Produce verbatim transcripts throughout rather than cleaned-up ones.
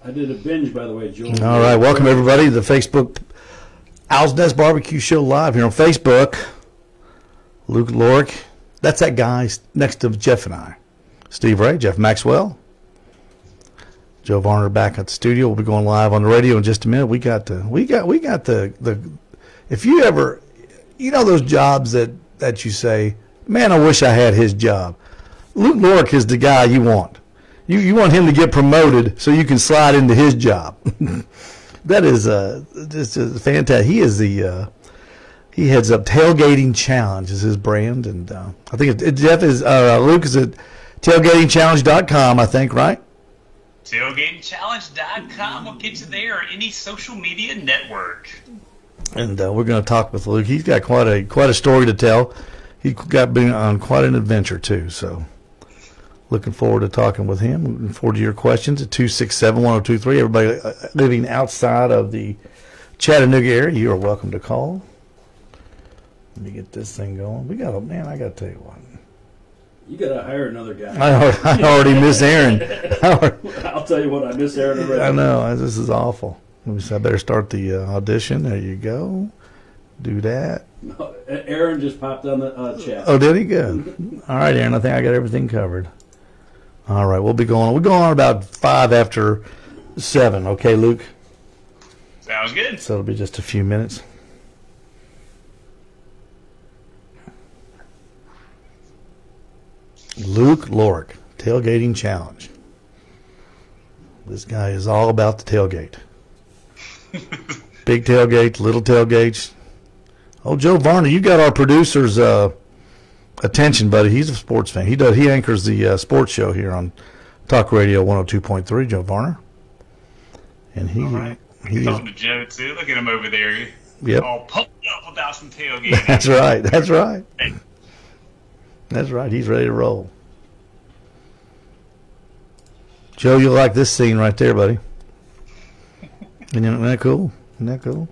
I did a binge, by the way, Joel. All right, welcome everybody to the Facebook Owl's Nest Barbecue Show live here on Facebook. Luke Lorick, that's that guy next to Jeff and I. Steve Ray, Jeff Maxwell, Joe Varner back at the studio. We'll be going live on the radio in just a minute. We got the, we got, we got the, the. If you ever, you know those jobs that that you say, man, I wish I had his job. Luke Lorick is the guy you want. You you want him to get promoted so you can slide into his job. That is uh, just uh, fantastic. He is the uh, he heads up Tailgating Challenge is his brand, and uh, I think it, it, Jeff is uh, Luke is at tailgating challenge dot com. I think, right? tailgating challenge dot com will get you there, or any social media network. And uh, we're going to talk with Luke. He's got quite a quite a story to tell. He's got been on quite an adventure too. So. Looking forward to talking with him. Looking forward to your questions at two six seven, one oh two three. Everybody living outside of the Chattanooga area, you are welcome to call. Let me get this thing going. We got a man. I got to tell you what. You got to hire another guy. I, I already miss Aaron. I'll tell you what. I miss Aaron already. I know. This is awful. Let me see. I better start the uh, audition. There you go. Do that. No, Aaron just popped on the uh, chat. Oh, did he? Good. All right, Aaron. I think I got everything covered. All right, we'll be going. We're going on about five after seven. Okay, Luke. Sounds good. So it'll be just a few minutes. Luke Lorick, Tailgating Challenge. This guy is all about the tailgate. Big tailgates, little tailgates. Oh, Joe Varner, you got our producer's uh, attention, buddy. He's a sports fan. He does. He anchors the uh, sports show here on Talk Radio one oh two point three, Joe Varner. And he, all right. he talking to Joe too. Look at him over there. Yep. All pumped up about some tailgating. That's right. That's right. That's right. He's ready to roll. Joe, you'll like this scene right there, buddy. Isn't that cool? Isn't that cool?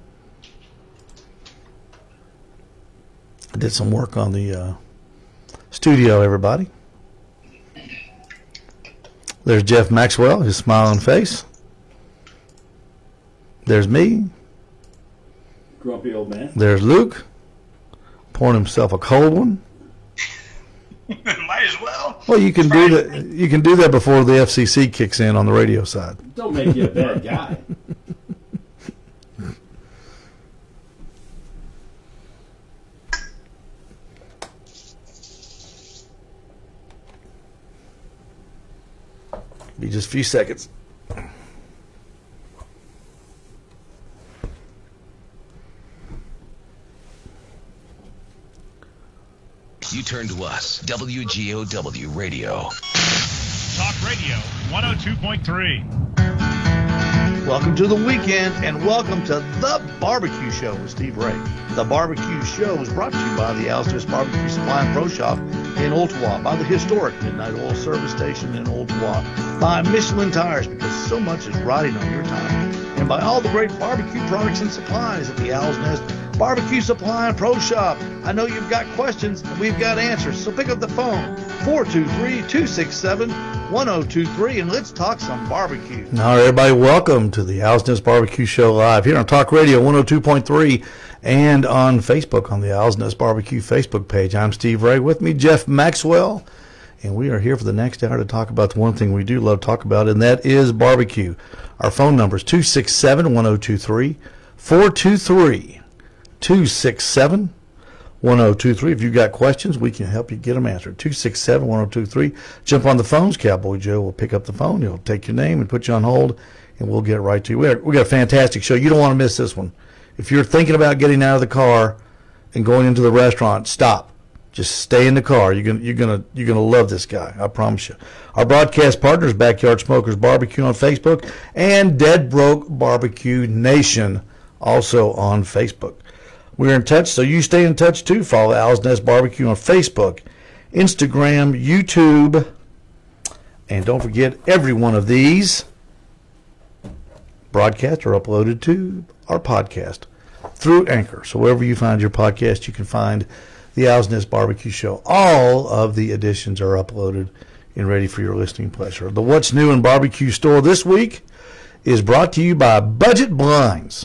I did some work on the uh, studio, everybody. There's Jeff Maxwell, his smiling face. There's me. Grumpy old man. There's Luke, pouring himself a cold one. Might as well. Well, you can do that. You can do that before the F C C kicks in on the radio side. Don't make you a bad guy. Be just a few seconds. You turn to us, W G O W Radio. Talk Radio one oh two point three. Welcome to the weekend and welcome to The Barbecue Show with Steve Ray. The Barbecue Show is brought to you by the Owl's Nest Barbecue Supply and Pro Shop in Ooltewah, by the historic Midnight Oil Service Station in Ooltewah, by Michelin Tires, because so much is riding on your time, and by all the great barbecue products and supplies at the Owl's Nest Barbecue Supply and Pro Shop. I know you've got questions and we've got answers, so pick up the phone, four two three, two six seven, one oh two three, and let's talk some barbecue. All right, everybody, welcome to the Owl's Nest Barbecue Show live here on Talk Radio one oh two point three and on Facebook on the Owl's Nest Barbecue Facebook page. I'm Steve Ray. With me, Jeff Maxwell, and we are here for the next hour to talk about the one thing we do love to talk about, and that is barbecue. Our phone number is two six seven, one oh two three, four two three, two six seven, one oh two three. If you've got questions, we can help you get them answered. two six seven, one oh two three. Jump on the phones. Cowboy Joe will pick up the phone. He'll take your name and put you on hold, and we'll get right to you. We got, we got a fantastic show. You don't want to miss this one. If you're thinking about getting out of the car and going into the restaurant, stop. Just stay in the car. You're gonna, you're gonna, you're gonna love this guy. I promise you. Our broadcast partners, Backyard Smokers Barbecue on Facebook, and Dead Broke Barbecue Nation, also on Facebook. We're in touch, so you stay in touch too. Follow Owl's Nest Barbecue on Facebook, Instagram, YouTube, and don't forget, every one of these broadcasts are uploaded to our podcast through Anchor. So wherever you find your podcast, you can find the Owl's Nest Barbecue Show. All of the editions are uploaded and ready for your listening pleasure. The What's New in Barbecue store this week is brought to you by Budget Blinds.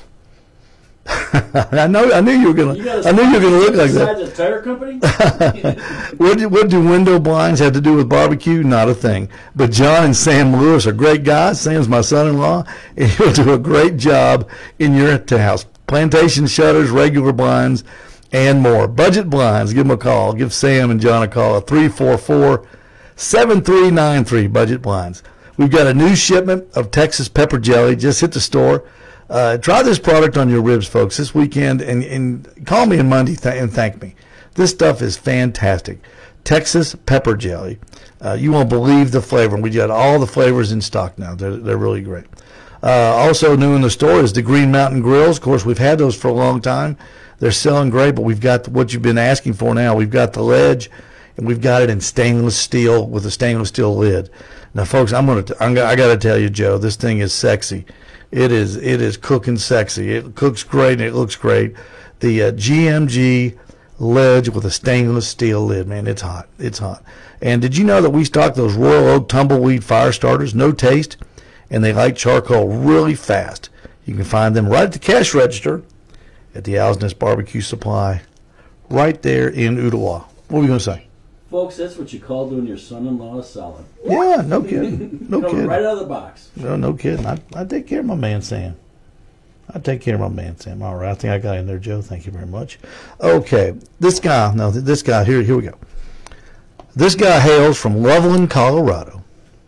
I know. I knew you were gonna. You got I knew you were gonna look like that. Besides a tire company? What do, what do window blinds have to do with barbecue? Not a thing. But John and Sam Lewis are great guys. Sam's my son-in-law, and he'll do a great job in your house. Plantation shutters, regular blinds, and more. Budget Blinds. Give them a call. Give Sam and John a call at three four four, seven three nine three. Budget Blinds. We've got a new shipment of Texas pepper jelly. Just hit the store. Uh, try this product on your ribs, folks, this weekend, and, and call me on Monday th- and thank me. This stuff is fantastic. Texas pepper jelly. Uh, you won't believe the flavor. We got all the flavors in stock now. They're, they're really great. Uh, also new in the store is the Green Mountain Grills. Of course, we've had those for a long time. They're selling great, but we've got what you've been asking for now. We've got the ledge, and we've got it in stainless steel with a stainless steel lid. Now, folks, I'm gonna. T- I'm, I got to tell you, Joe, this thing is sexy. It is it is cooking sexy. It cooks great and it looks great. The uh, G M G ledge with a stainless steel lid, man, it's hot. It's hot. And did you know that we stock those Royal Oak Tumbleweed fire starters? No taste, and they light charcoal really fast. You can find them right at the cash register at the Owl's Nest Barbecue Supply, right there in Ooltewah. What were we going to say? Folks, that's what you call doing your son-in-law a solid. Yeah, no kidding. No Coming kidding. right out of the box. No, no kidding. I, I take care of my man, Sam. I take care of my man, Sam. All right. I think I got in there, Joe. Thank you very much. Okay. This guy, no, this guy, here, here we go. This guy hails from Loveland, Colorado,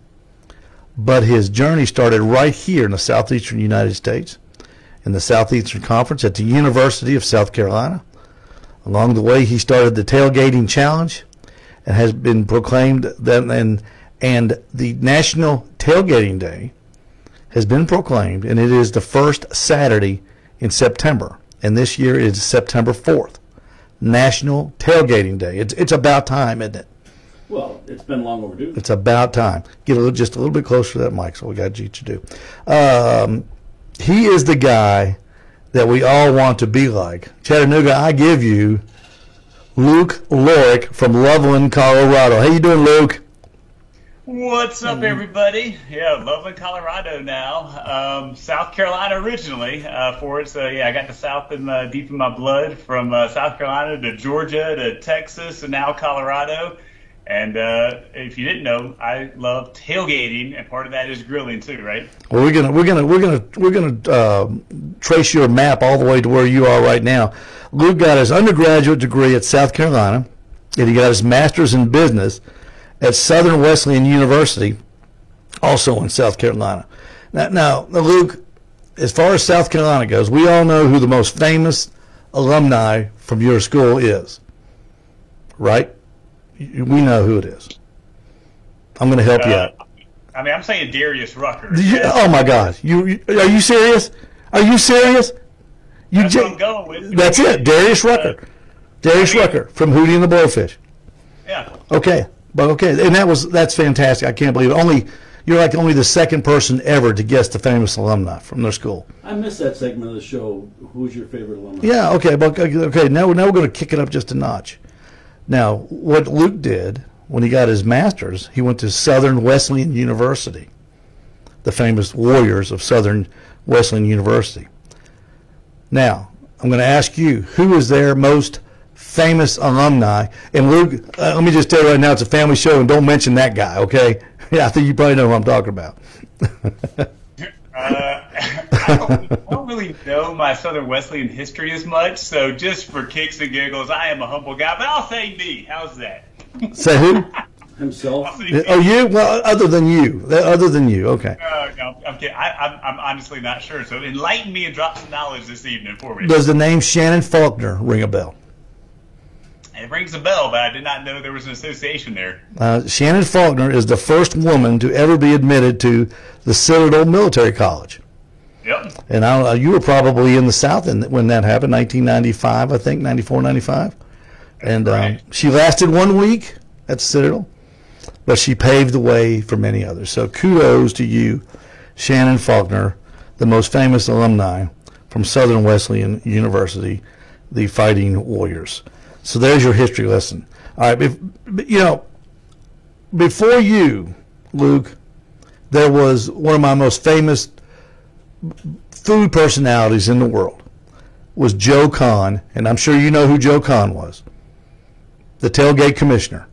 but his journey started right here in the southeastern United States, in the Southeastern Conference at the University of South Carolina. Along the way, he started the Tailgating Challenge, and has been proclaimed that, and and the National Tailgating Day has been proclaimed, and it is the first Saturday in September, and this year is September fourth, National Tailgating Day. It's it's about time, isn't it? Well, it's been long overdue. It's about time. Get a little, just a little bit closer to that mic, so we got you to do. Um, he is the guy that we all want to be like. Chattanooga, I give you Luke Lorick from Loveland, Colorado. How you doing, Luke? What's up, everybody? Yeah, Loveland, Colorado now. Um, South Carolina originally uh, for it. So, yeah, I got the South in uh, deep in my blood, from uh, South Carolina to Georgia to Texas and now Colorado. And uh, if you didn't know, I love tailgating, and part of that is grilling too, right? Well, we're gonna we're gonna we're gonna we're gonna uh, trace your map all the way to where you are right now. Luke got his undergraduate degree at South Carolina, and he got his master's in business at Southern Wesleyan University, also in South Carolina. Now, now, Luke, as far as South Carolina goes, we all know who the most famous alumni from your school is, right? We know who it is. I'm going to help Uh, you out. I mean, I'm saying Darius Rucker. You- oh my God! You, you are you serious? Are you serious? You That's j- what I'm going with. That's it, Darius Rucker. Darius I mean- Rucker from Hootie and the Blowfish. Yeah. Okay, but okay, and that was that's fantastic. I can't believe it. Only you're like only the second person ever to guess the famous alumni from their school. I missed that segment of the show. Who's your favorite alumni? Yeah. Okay. But okay. Now now we're going to kick it up just a notch. Now, what Luke did when he got his master's, he went to Southern Wesleyan University, the famous Warriors of Southern Wesleyan University. Now, I'm going to ask you, who is their most famous alumni? And Luke, uh, let me just tell you right now, it's a family show, and don't mention that guy, okay? Yeah, I think you probably know who I'm talking about. Uh, I, don't, I don't really know my Southern Wesleyan history as much, so just for kicks and giggles, I am a humble guy, but I'll say me. How's that? Say who? Himself. I'll say me. Oh, you? Well, other than you. Other than you, okay. Uh, no, I'm kidding. I, I'm, I'm honestly not sure, so enlighten me and drop some knowledge this evening for me. Does the name Shannon Faulkner ring a bell? It rings a bell, but I did not know there was an association there. Uh, Shannon Faulkner is the first woman to ever be admitted to the Citadel Military College. Yep. And I, uh, you were probably in the South in, when that happened, nineteen ninety-five, I think, ninety-four, ninety-five. And um, right. she lasted one week at the Citadel, but she paved the way for many others. So kudos to you, Shannon Faulkner, the most famous alumni from Southern Wesleyan University, the Fighting Warriors. So there's your history lesson. All right, if, you know, before you, Luke, there was one of my most famous food personalities in the world was Joe Kahn, and I'm sure you know who Joe Kahn was, the tailgate commissioner.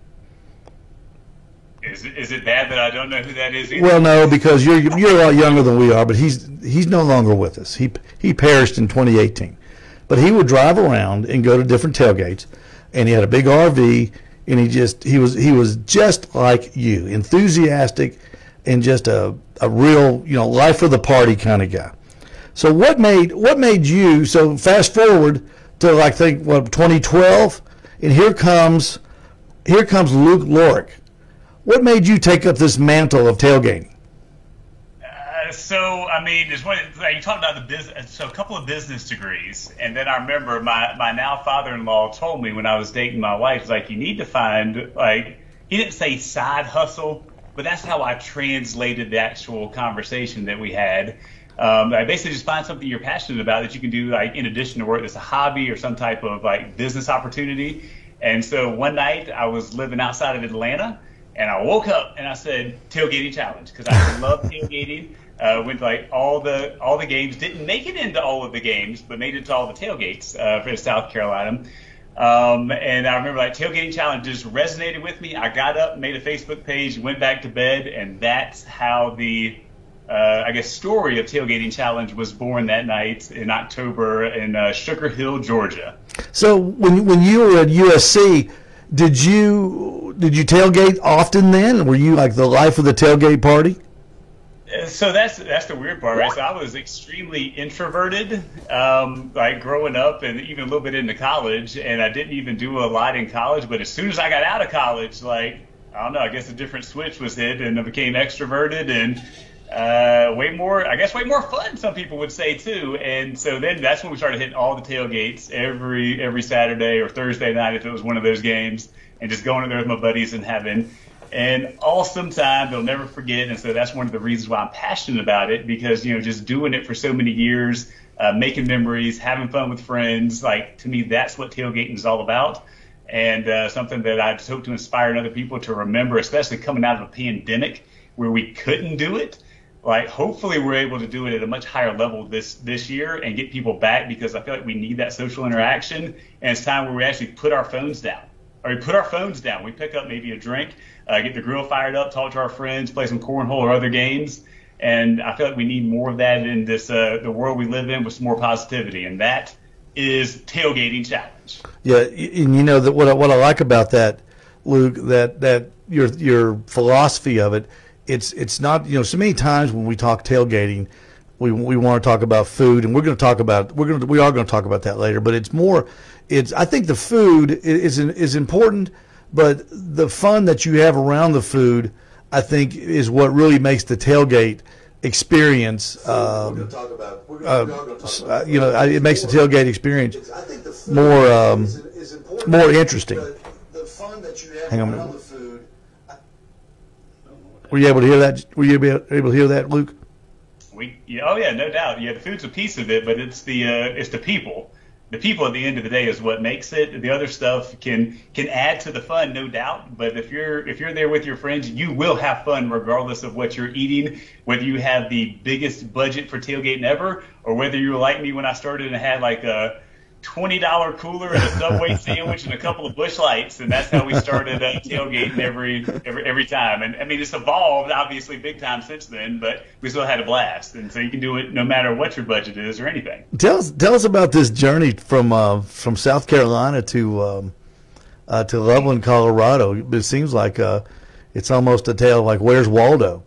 Is, is it bad that I don't know who that is either? Well, no, because you're you're a lot younger than we are, but he's he's no longer with us. He he perished in twenty eighteen. But he would drive around and go to different tailgates, and he had a big R V, and he just he was he was just like you, enthusiastic, and just a a real, you know, life of the party kind of guy. So what made what made you, so fast forward to like think what twenty twelve, and here comes here comes Luke Lorick. What made you take up this mantle of tailgating? Uh, so, I mean, it's one, like you talked about the business, so a couple of business degrees, and then I remember my, my now father-in-law told me when I was dating my wife, like, you need to find, like, he didn't say side hustle, but that's how I translated the actual conversation that we had. Um, I basically just find something you're passionate about that you can do, like, in addition to work, that's a hobby or some type of, like, business opportunity. And so one night I was living outside of Atlanta, and I woke up and I said tailgating challenge because I love tailgating. Uh, went to like all the all the games. Didn't make it into all of the games, but made it to all the tailgates uh, for South Carolina. Um, and I remember like tailgating challenge just resonated with me. I got up, made a Facebook page, went back to bed, and that's how the uh, I guess story of tailgating challenge was born that night in October in uh, Sugar Hill, Georgia. So when when you were at U S C, did you did you tailgate often then? Were you like the life of the tailgate party? So that's that's the weird part, right? So I was extremely introverted, um, like growing up and even a little bit into college, and I didn't even do a lot in college. But as soon as I got out of college, like, I don't know, I guess a different switch was hit, and I became extroverted and uh, way more, I guess, way more fun. Some people would say too. And so then that's when we started hitting all the tailgates every every Saturday or Thursday night if it was one of those games, and just going in there with my buddies and having an awesome time they'll never forget. And so that's one of the reasons why I'm passionate about it, because, you know, just doing it for so many years, uh, making memories, having fun with friends, like, to me, that's what tailgating is all about. And uh, something that I just hope to inspire other people to remember, especially coming out of a pandemic where we couldn't do it. Like, hopefully we're able to do it at a much higher level this this year and get people back, because I feel like we need that social interaction. And it's time where we actually put our phones down. Or we put our phones down. We pick up maybe a drink, uh, get the grill fired up, talk to our friends, play some cornhole or other games. And I feel like we need more of that in this uh, the world we live in, with some more positivity. And that is tailgating challenge. Yeah, and you know that what I, what I like about that, Luke, that that your your philosophy of it, it's it's not, you know, so many times when we talk tailgating, we we want to talk about food, and we're going to talk about we're going to we are going to talk about that later. But it's more, it's I think the food is is important, but the fun that you have around the food, I think, is what really makes the tailgate experience. Um, we're going to talk about, we're gonna, uh, we're gonna talk about you know, it makes the tailgate experience I think the food more um, is, is important, more interesting. The fun that you have Hang around on. the food. Were you able to hear that? Were you able to hear that, Luke? We, yeah, oh yeah, no doubt. Yeah, the food's a piece of it, but it's the uh, it's the people. The people at the end of the day is what makes it. The other stuff can can add to the fun, no doubt. But if you're if you're there with your friends, you will have fun regardless of what you're eating. Whether you have the biggest budget for tailgating ever, or whether you were like me when I started and had like a twenty dollar cooler and a Subway sandwich and a couple of Busch Lights, and that's how we started uh, tailgating every, every every time. And I mean, it's evolved obviously big time since then, but we still had a blast. And so you can do it no matter what your budget is or anything. Tell us tell us about this journey from uh, from South Carolina to um, uh, to Loveland, Colorado. It seems like uh, it's almost a tale of like, where's Waldo?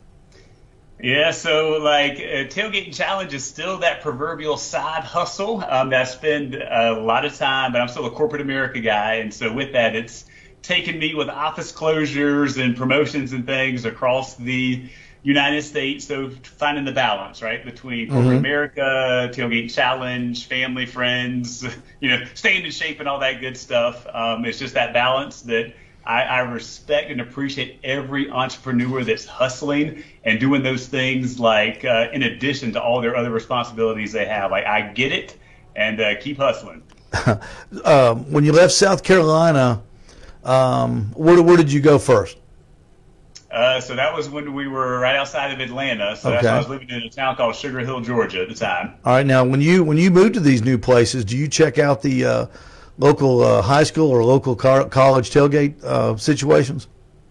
Yeah, so like uh, tailgating challenge is still that proverbial side hustle um, that I spend a lot of time, but I'm still a corporate America guy. And so with that, it's taken me with office closures and promotions and things across the United States. So finding the balance, right, between corporate mm-hmm. America, tailgating challenge, family, friends, you know, staying in shape and all that good stuff. Um, it's just that balance that I, I respect and appreciate every entrepreneur that's hustling and doing those things, like uh, in addition to all their other responsibilities they have. Like, I get it, and uh, keep hustling. um, when you left South Carolina, um, where where did you go first? Uh, so that was when we were right outside of Atlanta. So Okay. that's when I was living in a town called Sugar Hill, Georgia at the time. All right, now when you when you move to these new places, do you check out the uh, local uh, high school or local car- college tailgate uh, situations?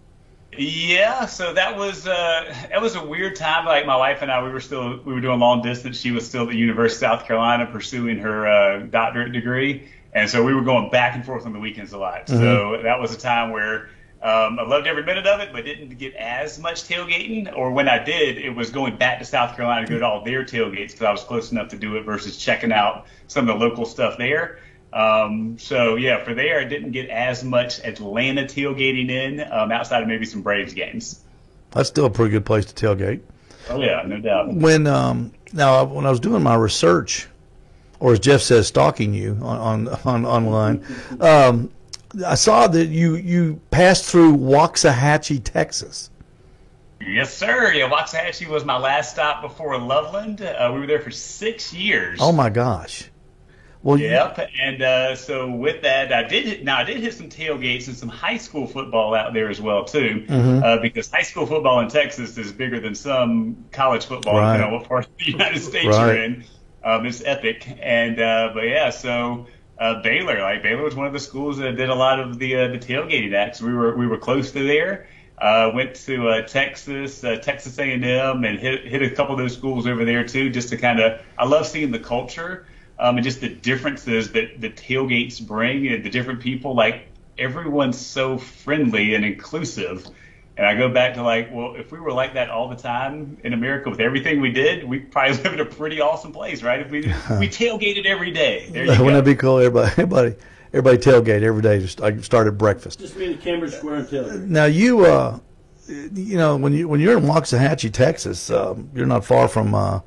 Yeah, so that was uh, that was a weird time. Like my wife and I, we were still we were doing long distance. She was still at the University of South Carolina pursuing her uh, doctorate degree, and so we were going back and forth on the weekends a lot. Mm-hmm. So that was a time where um, I loved every minute of it, but didn't get as much tailgating. Or when I did, it was going back to South Carolina to go to all their tailgates because I was close enough to do it versus checking out some of the local stuff there. Um, so yeah, for there, I didn't get as much Atlanta tailgating in, um, outside of maybe some Braves games. That's still a pretty good place to tailgate. Oh yeah, no doubt. When um, now when I was doing my research, or as Jeff says, stalking you on on, on online, um, I saw that you you passed through Waxahachie, Texas. Yes, sir. Yeah, Waxahachie was my last stop before Loveland. Uh, we were there for six years. Oh my gosh! Well, Yep, and uh, so with that, I did hit, now I did hit some tailgates and some high school football out there as well too, Mm-hmm. uh, because high school football in Texas is bigger than some college football, Right. depending on what part of the United States Right. you're in. Um, it's epic, and uh, but yeah, so uh, Baylor, like Baylor was one of the schools that did a lot of the uh, the tailgating acts. We were we were close to there. Uh, went to uh, Texas, uh, Texas A and M, and hit hit a couple of those schools over there too, just to kind of. I love seeing the culture. Um, and just the differences that the tailgates bring and the different people, like everyone's so friendly and inclusive. And I go back to like, well, if we were like that all the time in America with everything we did, we'd probably live in a pretty awesome place, right? If we we tailgated every day. There you Wouldn't go. that be cool? Everybody, everybody, everybody tailgate every day. Just I started breakfast. Just me to Cambridge Square and Taylor. Now you, uh, you know, when you when you're in Waxahachie, Texas, um, you're not far from uh,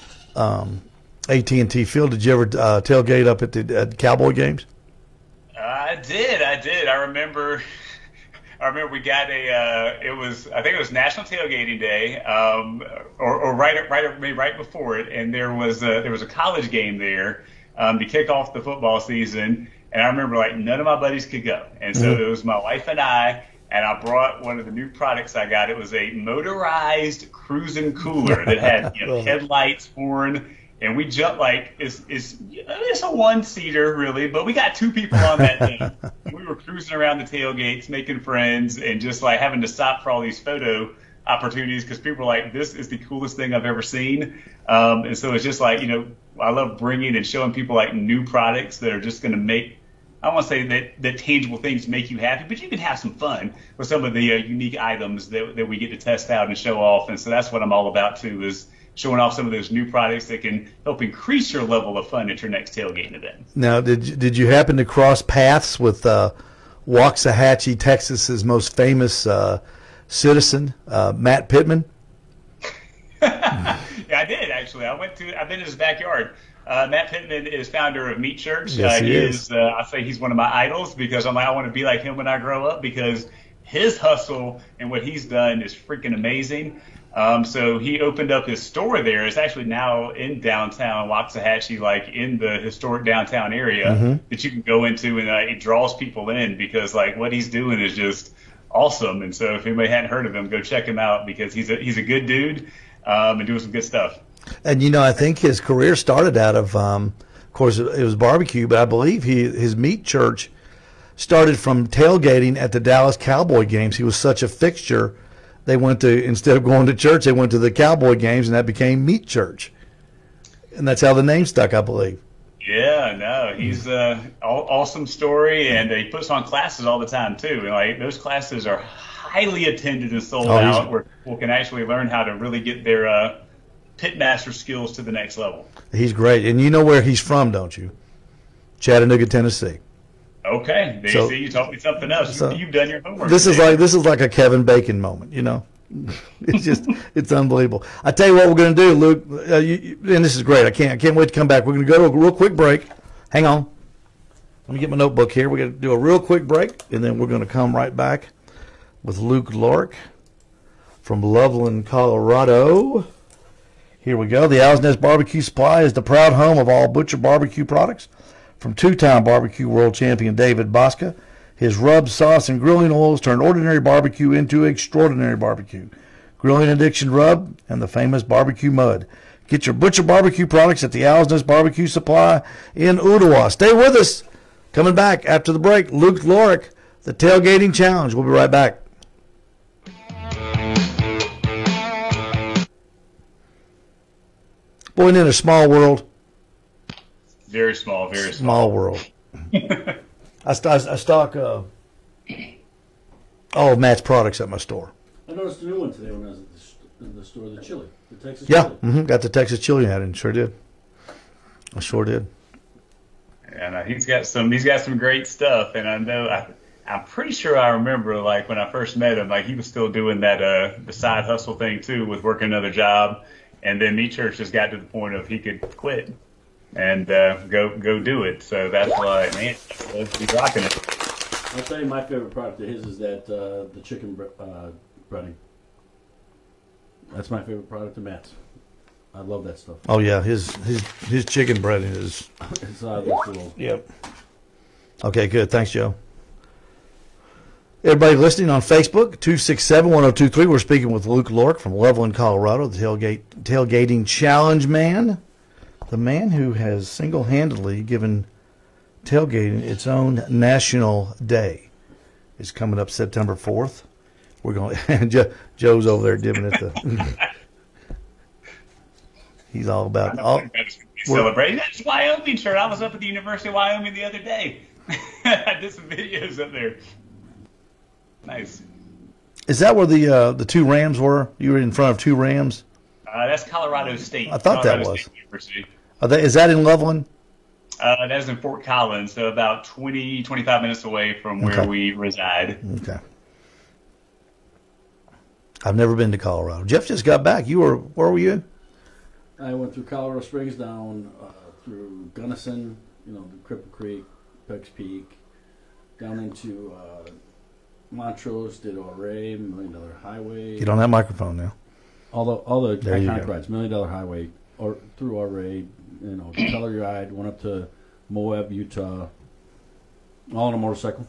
um, A T and T Field. Did you ever uh, tailgate up at the at Cowboy games? I did, I did. I remember, I remember we got a. Uh, it was, I think it was National Tailgating Day, um, or, or right, right, maybe right before it, and there was a, there was a college game there um, to kick off the football season, and I remember like none of my buddies could go, and so Mhm. it was my wife and I. And I brought one of the new products I got. It was a motorized cruising cooler that had you know, headlights, horn, and we jumped like it's it's it's a one seater really, but we got two people on that thing. And we were cruising around the tailgates, making friends, and just like having to stop for all these photo opportunities because people were like, "This is the coolest thing I've ever seen." Um, and so it's just like you know, I love bringing and showing people like new products that are just going to make. I don't want to say that, that tangible things make you happy, but you can have some fun with some of the uh, unique items that, that we get to test out and show off. And so that's what I'm all about, too, is showing off some of those new products that can help increase your level of fun at your next tailgating event. Now, did you, did you happen to cross paths with uh, Waxahachie, Texas's most famous uh, citizen, uh, Matt Pittman? Yeah, I did, actually. I went to, I've been in his backyard. Uh, Matt Pittman is founder of Meat Church. Yes, uh, he he is. is. Uh, I say he's one of my idols because I'm like, I want to be like him when I grow up because his hustle and what he's done is freaking amazing. Um, so he opened up his store there. It's actually now in downtown Waxahachie, like in the historic downtown area Mm-hmm. that you can go into, and uh, it draws people in because like what he's doing is just awesome. And so if anybody hadn't heard of him, go check him out because he's a he's a good dude um, and doing some good stuff. And you know, I think his career started out of, um, of course, it was barbecue, but I believe he his Meat Church started from tailgating at the Dallas Cowboy games. He was such a fixture. They went to, instead of going to church, they went to the Cowboy games, and that became Meat Church. And that's how the name stuck, I believe. Yeah, no, he's uh, aw- awesome story, and he puts on classes all the time too. And like those classes are highly attended and sold Oh, he's- out, where people can actually learn how to really get their uh, pitmaster skills to the next level. He's great. And you know where he's from, don't you? Chattanooga, Tennessee. Okay, there So- you see, you taught me something else. so- you, you've done your homework. This is there. like this is like a Kevin Bacon moment, you know. It's just it's unbelievable. I tell you what we're going to do, Luke, uh, you, you- and this is great. I can't I can't wait to come back. We're going to go to a real quick break. Hang on. Let me get my notebook here. We're going to do a real quick break, and then we're going to come right back with Luke Lorick from Loveland, Colorado. Here we go. The Owl's Nest Barbecue Supply is the proud home of all Butcher barbecue products from two-time barbecue world champion David Bosca. His rub, sauce, and grilling oils turn ordinary barbecue into extraordinary barbecue. Grilling Addiction Rub and the famous barbecue mud. Get your Butcher Barbecue products at the Owl's Nest Barbecue Supply in Ooltewah. Stay with us. Coming back after the break, Luke Lorick, the Tailgating Challenge. We'll be right back. Boy, in a small world. Very small, very Small small. world. I, st- I stock uh, all of Matt's products at my store. I noticed a new one today when I was at the, st- in the store, the chili, the Texas Yeah, chili. mm-hmm. Got the Texas chili at it. Sure did. I sure did. And uh, he's got some he's got some great stuff. And I know I I'm pretty sure I remember like when I first met him, like he was still doing that uh the side hustle thing too, with working another job. And then Meat Church just got to the point of he could quit and uh, go go do it. So that's why, man, he's rocking it. I'll tell you, my favorite product of his is that uh, the chicken bre- uh, breading. That's my favorite product of Matt's. I love that stuff. Oh yeah, his his his chicken breading is. It's uh, this little. Yep. Okay, good. Thanks, Joe. Everybody listening on Facebook, two six seven, one oh two three. We're speaking with Luke Lorick from Loveland, Colorado, the tailgate tailgating challenge man, the man who has single-handedly given tailgating its own national day. It's coming up September fourth. We're going. Joe, Joe's over there dipping at the. He's all about. All, Celebrating. That's Wyoming shirt. I was up at the University of Wyoming the other day. I did some videos up there. Nice. Is that where the uh, the two Rams were? You were in front of two Rams? Uh, that's Colorado State. I thought that Colorado was. State University. Are they, is that in Loveland? Uh, that is in Fort Collins, so about twenty, twenty-five minutes away from where Okay. we reside. Okay. I've never been to Colorado. Jeff just got back. You were where were you? I went through Colorado Springs, down uh, through Gunnison, you know, the Cripple Creek, Peck's Peak, down into uh, Montrose, did Ouray, Million Dollar Highway. Get on that microphone now. all the all the There you iconic go. rides, Million Dollar Highway, or through Ouray, you know, Telluride, went up to Moab, Utah, all on a motorcycle.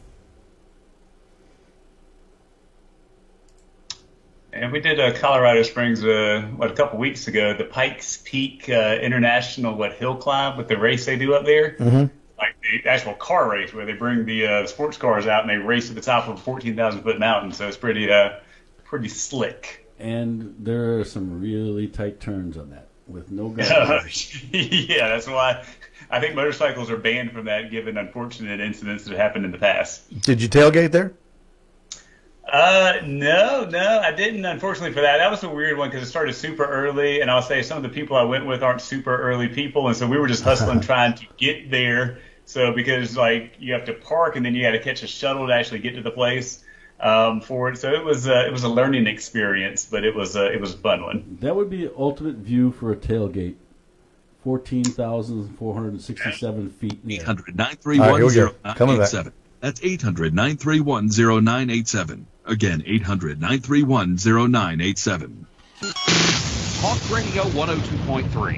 And we did uh, Colorado Springs, uh, what, a couple weeks ago, the Pikes Peak uh, International, what, hill climb with the race they do up there. Mm-hmm. Like the actual car race where they bring the uh, sports cars out and they race to the top of a fourteen thousand foot mountain. So it's pretty, uh, pretty slick. And there are some really tight turns on that with no guidance. Yeah, that's why I think motorcycles are banned from that, given unfortunate incidents that happened in the past. Did you tailgate there? Uh, no, no, I didn't, unfortunately, for that. That was a weird one because it started super early, and I'll say some of the people I went with aren't super early people, and so we were just hustling trying to get there. So because, like, you have to park, and then you got to catch a shuttle to actually get to the place um, for it. So it was uh, it was a learning experience, but it was uh, it was a fun one. That would be the ultimate view for a tailgate. fourteen thousand four hundred sixty-seven feet in the eight air. hundred, nine three All right, one, here we zero go. nine Coming eight back. seven. That's eight hundred, nine three one, zero nine eight seven. Again, eight hundred, nine three one, zero nine eight seven. Talk Radio one oh two point three.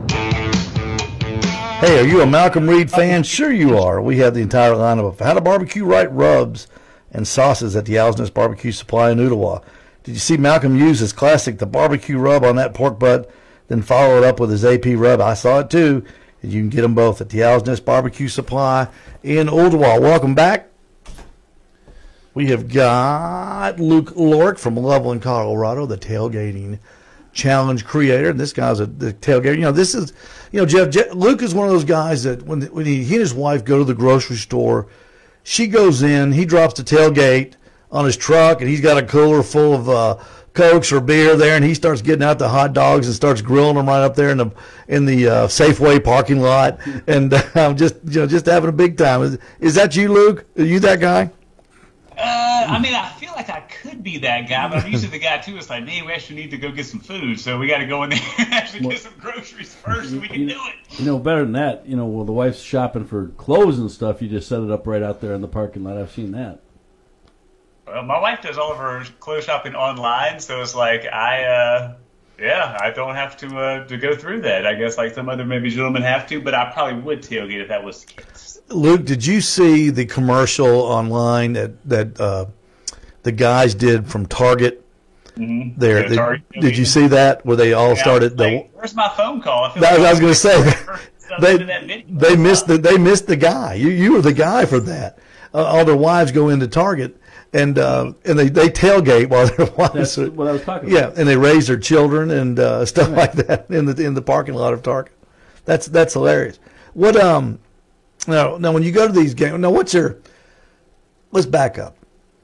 Hey, are you a Malcolm Reed fan? Sure you are. We have the entire lineup of how to barbecue right rubs and sauces at the Owl's Nest Barbecue Supply in Ooltewah. Did you see Malcolm use his classic, the barbecue rub on that pork butt, then follow it up with his A P rub? I saw it too. And you can get them both at the Owl's Nest Barbecue Supply in Ooltewah. Welcome back. We have got Luke Lorick from Loveland, Colorado, the tailgating challenge creator. And this guy's a the tailgater. You know, this is, you know, Jeff, Jeff Luke is one of those guys that when when he, he and his wife go to the grocery store, she goes in, he drops the tailgate on his truck, and he's got a cooler full of uh, Cokes or beer there, and he starts getting out the hot dogs and starts grilling them right up there in the in the uh, Safeway parking lot, and uh, just you know just having a big time. Is, is that you, Luke? Are you that guy? Uh, I mean, I feel like I could be that guy, but I'm usually the guy too. It's like, man, we actually need to go get some food, so we got to go in there and actually get some groceries first, so we can do it. You know, better than that, you know, while the wife's shopping for clothes and stuff, you just set it up right out there in the parking lot. I've seen that. Well, my wife does all of her clothes shopping online, so it's like I, uh, yeah, I don't have to uh, to go through that. I guess like some other maybe gentlemen have to, but I probably would tailgate if that was the case. Luke, did you see the commercial online that that uh, the guys did from Target? Mm-hmm. There, Yeah, did, Target, did you see that where they all Yeah, started? The, like, where's my phone call? I, feel I, like I was going to say they that video. they missed the they missed the guy. You you were the guy for that. Uh, all their wives go into Target and uh, and they, they tailgate while their wives That's are, what I was talking yeah, about. and they raise their children and uh, stuff like that in the in the parking lot of Target. That's that's hilarious. What um now now when you go to these games, now what's your let's back up.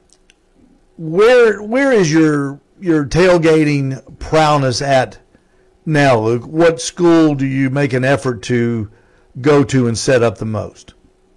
Where where is your your tailgating prowess at now, Luke? What school do you make an effort to go to and set up the most?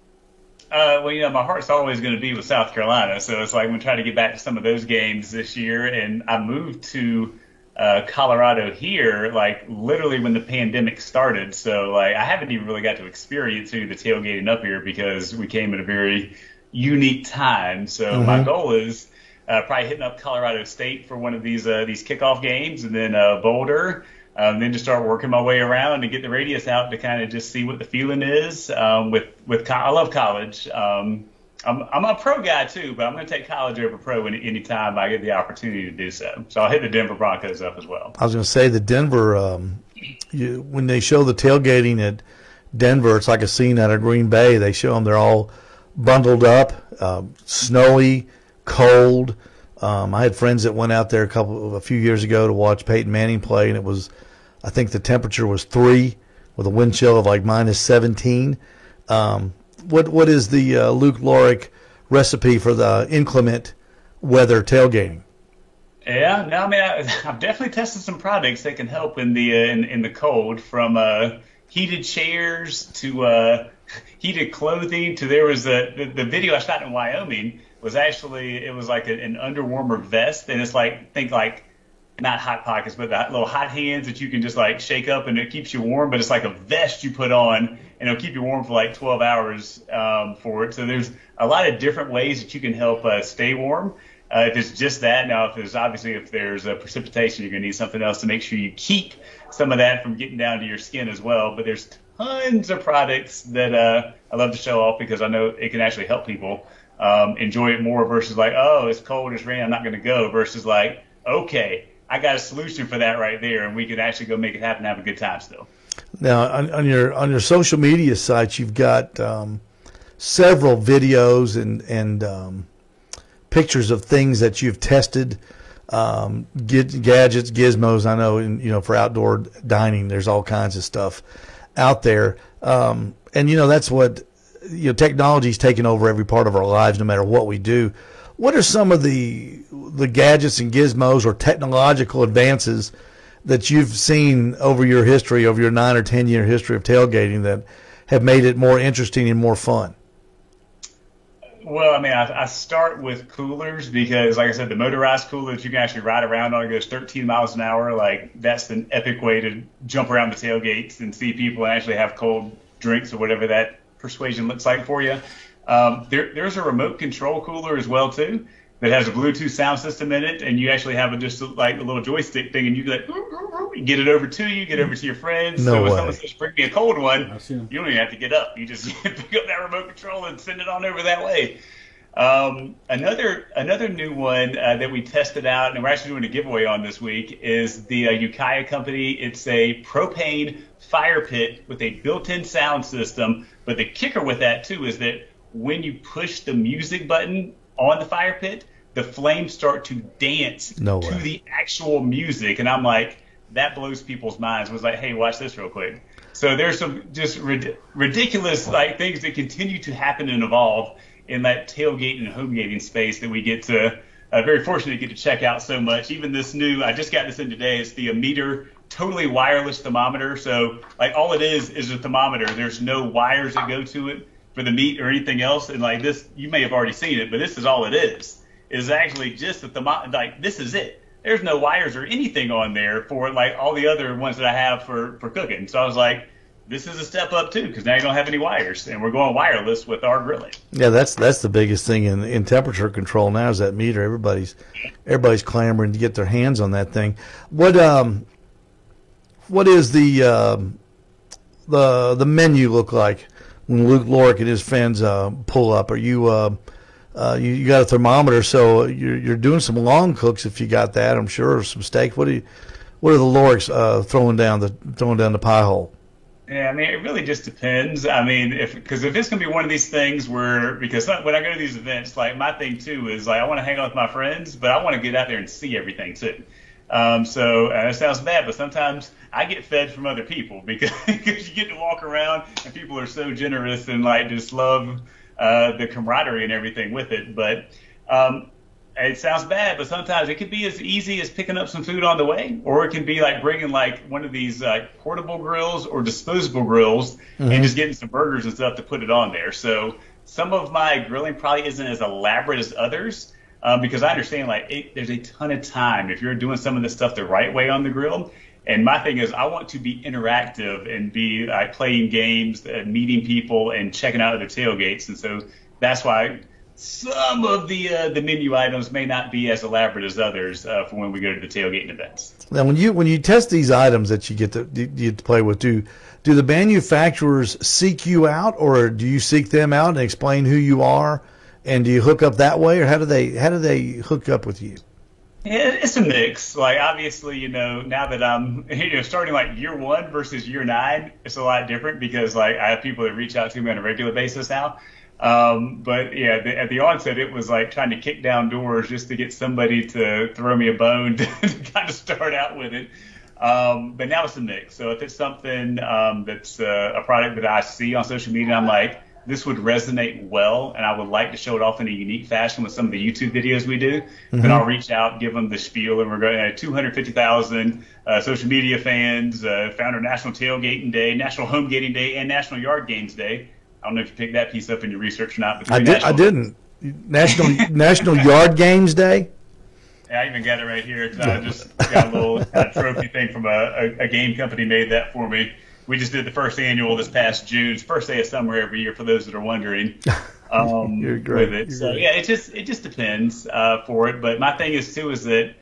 Uh, well, you know, my heart's always going to be with South Carolina, so it's like I'm going to try to get back to some of those games this year. And I moved to uh, Colorado here, like literally when the pandemic started. So like I haven't even really got to experience any of the tailgating up here because we came at a very unique time. So Mm-hmm. my goal is uh, probably hitting up Colorado State for one of these uh, these kickoff games, and then uh, Boulder. Um, then to start working my way around and get the radius out to kind of just see what the feeling is. Um, with with co- I love college. Um, I'm I'm a pro guy too, but I'm going to take college over pro any anytime I get the opportunity to do so. So I'll hit the Denver Broncos up as well. I was going to say the Denver, um, you, when they show the tailgating at Denver, it's like a scene out of Green Bay. They show them, they're all bundled up, uh, snowy, cold. Um, I had friends that went out there a couple, a few years ago to watch Peyton Manning play, and it was, I think the temperature was three with a wind chill of like minus seventeen. Um, what what is the uh, Luke Lorick recipe for the inclement weather tailgating? Yeah, no, I mean, I, I've definitely tested some products that can help in the uh, in, in the cold, from uh, heated chairs to uh, heated clothing to there was a the, the video I shot in Wyoming was actually it was like a, an underwarmer vest, and it's like think like not hot pockets, but the little hot hands that you can just like shake up and it keeps you warm. But it's like a vest you put on and it'll keep you warm for like twelve hours um, for it. So there's a lot of different ways that you can help uh, stay warm. Uh, if it's just that, now if there's obviously if there's a precipitation, you're gonna need something else to make sure you keep some of that from getting down to your skin as well. But there's tons of products that uh, I love to show off because I know it can actually help people um, enjoy it more versus like, oh, it's cold, it's raining, I'm not gonna go, versus like, okay, I got a solution for that right there, and we can actually go make it happen and have a good time still. Now, on, on your on your social media sites, you've got um, several videos and and um, pictures of things that you've tested, um, get, gadgets, gizmos. I know, in, you know, for outdoor dining, there's all kinds of stuff out there, um, and you know that's what you know. Technology's taken over every part of our lives, no matter what we do. What are some of the the gadgets and gizmos or technological advances that you've seen over your history, over your nine or ten year history of tailgating, that have made it more interesting and more fun? Well, I mean, I, I start with coolers because, like I said, the motorized cooler that you can actually ride around on, it goes thirteen miles an hour. Like, that's an epic way to jump around the tailgates and see people and actually have cold drinks or whatever that persuasion looks like for you. Um, there, there's a remote control cooler as well too that has a Bluetooth sound system in it, and you actually have a, just a, like a little joystick thing, and you can like get it over to you, get it over to your friends. No so when way. someone says, "Bring me a cold one," I've seen 'em. you don't even have to get up. You just pick up that remote control and send it on over that way. Um, another another new one uh, that we tested out, and we're actually doing a giveaway on this week, is the uh, Ukiah company. It's a propane fire pit with a built-in sound system. But the kicker with that too is that when you push the music button on the fire pit, the flames start to dance No to way. the actual music. And I'm like, that blows people's minds. I was like, hey, watch this real quick. So there's some just rid- ridiculous like things that continue to happen and evolve in that tailgate and home gating space that we get to, uh, very fortunate to get to check out so much. Even this new, I just got this in today, it's the Meter totally wireless thermometer. So like all it is is a thermometer. There's no wires that go to it for the meat or anything else. And like this, you may have already seen it, but this is all it is. Is actually just a thermometer. Like this is it. There's no wires or anything on there for like all the other ones that I have for, for cooking. So I was like, this is a step up too, because now you don't have any wires, and we're going wireless with our grilling. Yeah, that's that's the biggest thing in in temperature control now is that meter. Everybody's everybody's clamoring to get their hands on that thing. What um what is the um, the the menu look like when Luke Lorick and his friends uh, pull up? Are you uh, uh, you, you got a thermometer, so you're you're doing some long cooks if you got that, I'm sure, or some steak. What do you what are the Loricks uh, throwing down the throwing down the pie hole? Yeah, I mean, it really just depends. I mean, if because if it's gonna be one of these things where because when I go to these events, like my thing too is like I want to hang out with my friends, but I want to get out there and see everything too. Um, so and it sounds bad, but sometimes I get fed from other people because, because you get to walk around and people are so generous and like just love uh, the camaraderie and everything with it. But um, it sounds bad, but sometimes it could be as easy as picking up some food on the way, or it can be like bringing like one of these uh, portable grills or disposable grills mm-hmm. and just getting some burgers and stuff to put it on there. So some of my grilling probably isn't as elaborate as others. Um, because I understand, like, it, there's a ton of time if you're doing some of this stuff the right way on the grill. And my thing is, I want to be interactive and be like playing games, and meeting people, and checking out other tailgates. And so that's why some of the uh, the menu items may not be as elaborate as others uh, for when we go to the tailgating events. Now, when you when you test these items that you get to you get to play with, do do the manufacturers seek you out, or do you seek them out and explain who you are? And do you hook up that way, or how do they how do they hook up with you? Yeah, it's a mix. Like obviously, you know, now that I'm you know starting like year one versus year nine, it's a lot different because like I have people that reach out to me on a regular basis now. Um, but yeah, the, at the onset, it was like trying to kick down doors just to get somebody to throw me a bone to, to kind of start out with it. Um, but now it's a mix. So if it's something um, that's uh, a product that I see on social media, I'm like, this would resonate well, and I would like to show it off in a unique fashion with some of the YouTube videos we do, mm-hmm. then I'll reach out, give them the spiel, and we're going to have two hundred fifty thousand uh, social media fans, uh, founder National Tailgating Day, National Home Gating Day, and National Yard Games Day. I don't know if you picked that piece up in your research or not. I, did, I didn't. National National Yard Games Day? Yeah, I even got it right here. I just got a little uh, trophy thing from a, a, a game company made that for me. We just did the first annual this past June. It's first day of summer every year for those that are wondering. Um, You're great. With it. You're so great. yeah, it just it just depends uh, for it. But my thing is too is that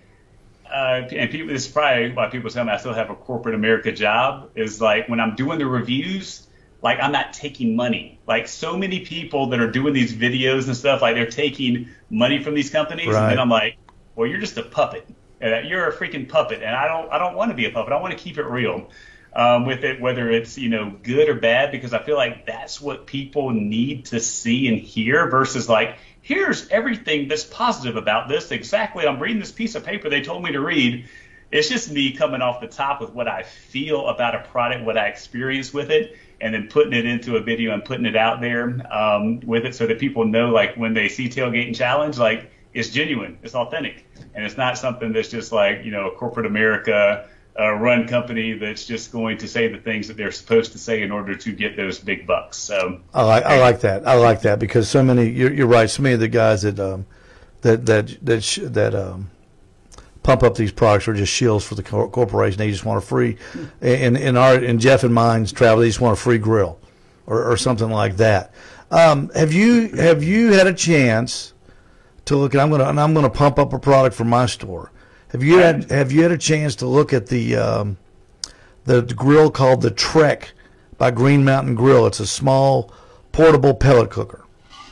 uh, and people this is probably why people tell me I still have a corporate America job is like when I'm doing the reviews, like I'm not taking money. Like so many people that are doing these videos and stuff, like they're taking money from these companies, right. And then I'm like, well, you're just a puppet. Uh, you're a freaking puppet, and I don't I don't want to be a puppet. I want to keep it real. Um, with it, whether it's, you know, good or bad, because I feel like that's what people need to see and hear versus like, here's everything that's positive about this. Exactly. I'm reading this piece of paper they told me to read. It's just me coming off the top with what I feel about a product, what I experience with it, and then putting it into a video and putting it out there um, with it so that people know, like, when they see Tailgating Challenge, like, it's genuine, it's authentic, and it's not something that's just like, you know, a corporate America Uh, run company that's just going to say the things that they're supposed to say in order to get those big bucks. So I like I like that. I like that because so many. You're, you're right. So many of the guys that um, that that that sh- that um, pump up these products are just shills for the cor- corporation. They just want a free. In in our in Jeff and mine's travel, they just want a free grill, or, or something like that. Um, have you have you had a chance to look at? I'm gonna and I'm gonna pump up a product for my store. Have you had Have you had a chance to look at the um, the, the grill called the Trek by Green Mountain Grill? It's a small portable pellet cooker.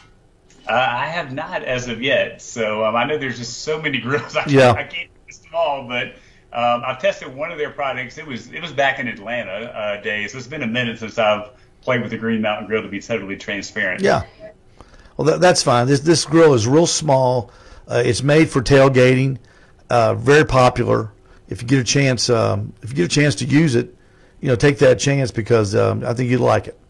Uh, I have not as of yet. So um, I know there's just so many grills. I, yeah. I can't list them all, but um, I've tested one of their products. It was it was back in Atlanta uh, days. So it's been a minute since I've played with the Green Mountain Grill, to be totally transparent. Yeah. Well, that, that's fine. This this grill is real small. Uh, it's made for tailgating. Uh, very popular. If you get a chance, um, if you get a chance to use it, you know, take that chance because um, I think you'd like it.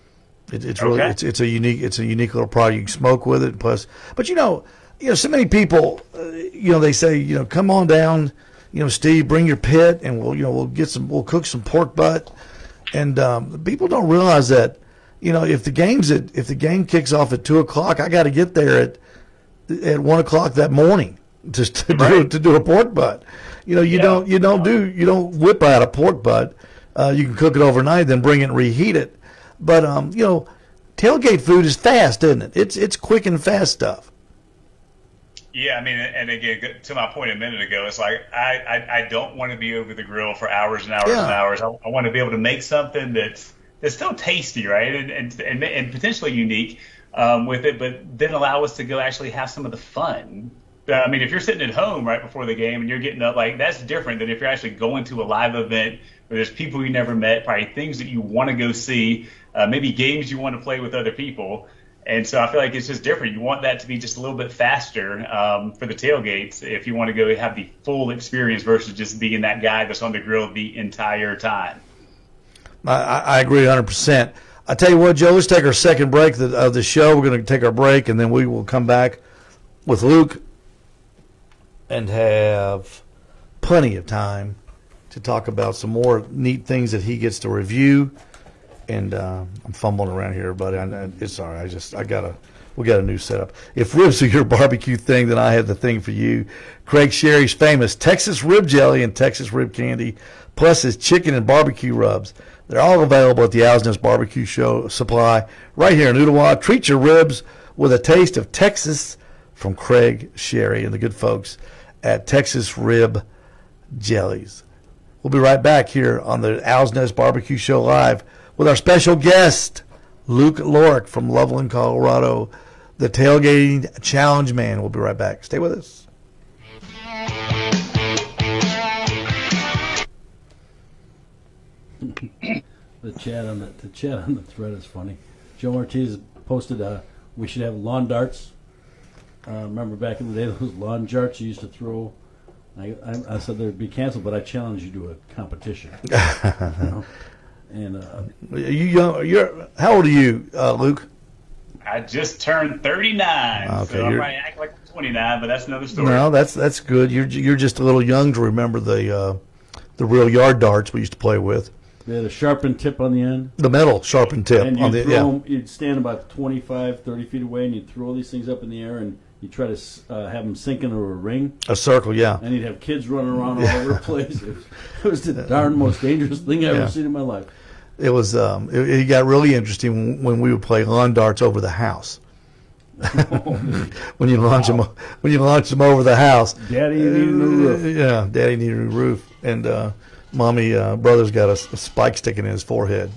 it it's really, okay. it's it's a unique, it's a unique little product. You can smoke with it, plus. But you know, you know, so many people, uh, you know, they say, you know, come on down, you know, Steve, bring your pit, and we'll, you know, we'll get some, we'll cook some pork butt, and um, people don't realize that, you know, if the game's at, if the game kicks off at two o'clock, I got to get there at at one o'clock that morning. Just to right. do to do a pork butt, you know you yeah. don't you don't do you don't whip out a pork butt. Uh, you can cook it overnight, then bring it and reheat it. But um, you know, tailgate food is fast, isn't it? It's it's quick and fast stuff. Yeah, I mean, and again, to my point a minute ago, it's like I, I, I don't want to be over the grill for hours and hours Yeah. and hours. I, I want to be able to make something that's that's still tasty, right, and and and, and potentially unique um, with it, but then allow us to go actually have some of the fun. Uh, I mean, if you're sitting at home right before the game and you're getting up, like that's different than if you're actually going to a live event where there's people you never met, probably things that you want to go see, uh, maybe games you want to play with other people. And so I feel like it's just different. You want that to be just a little bit faster um, for the tailgates if you want to go have the full experience versus just being that guy that's on the grill the entire time. I, I agree one hundred percent. I tell you what, Joe, let's take our second break of the, of the show. We're going to take our break, and then we will come back with Luke and have plenty of time to talk about some more neat things that he gets to review. And uh, I'm fumbling around here, everybody. I, I, it's all right. I just I got a we got a new setup. If ribs are your barbecue thing, then I have the thing for you. Craig Sherry's famous Texas rib jelly and Texas rib candy, plus his chicken and barbecue rubs. They're all available at the Owl's Nest Barbecue Show Supply right here in Ooltewah. Treat your ribs with a taste of Texas from Craig Sherry and the good folks at Texas Rib Jellies. We'll be right back here on the Owl's Nest Barbecue Show Live with our special guest, Luke Lorick from Loveland, Colorado, the Tailgating Challenge Man. We'll be right back. Stay with us. The chat on the, the chat on the thread is funny. Joe Ortiz posted, uh, we should have lawn darts. Uh, remember back in the day, those lawn darts you used to throw. I, I, I said they'd be canceled, but I challenge you to a competition. You know? And uh, you young, you're how old are you, uh, Luke? I just turned thirty-nine, Okay, so I'm you're- probably acting like I'm twenty-nine, but that's another story. No, that's that's good. You're you're just a little young to remember the uh, the real yard darts we used to play with. they had a sharpened tip on the end. The metal sharpened tip And on you'd, the throw yeah. 'em- you'd stand about twenty-five, thirty feet away, and you'd throw these things up in the air, and you'd try to uh, have them sink into a ring. A circle, yeah. And you'd have kids running around all over the place. It was, it was the darn most dangerous thing I've Yeah. ever seen in my life. It was um, it, it got really interesting when, when we would play lawn darts over the house. when you launch them, when you launch them over the house, Daddy needed a new roof. Yeah, Daddy needed a new roof, and uh, Mommy, uh, brother's got a, a spike sticking in his forehead.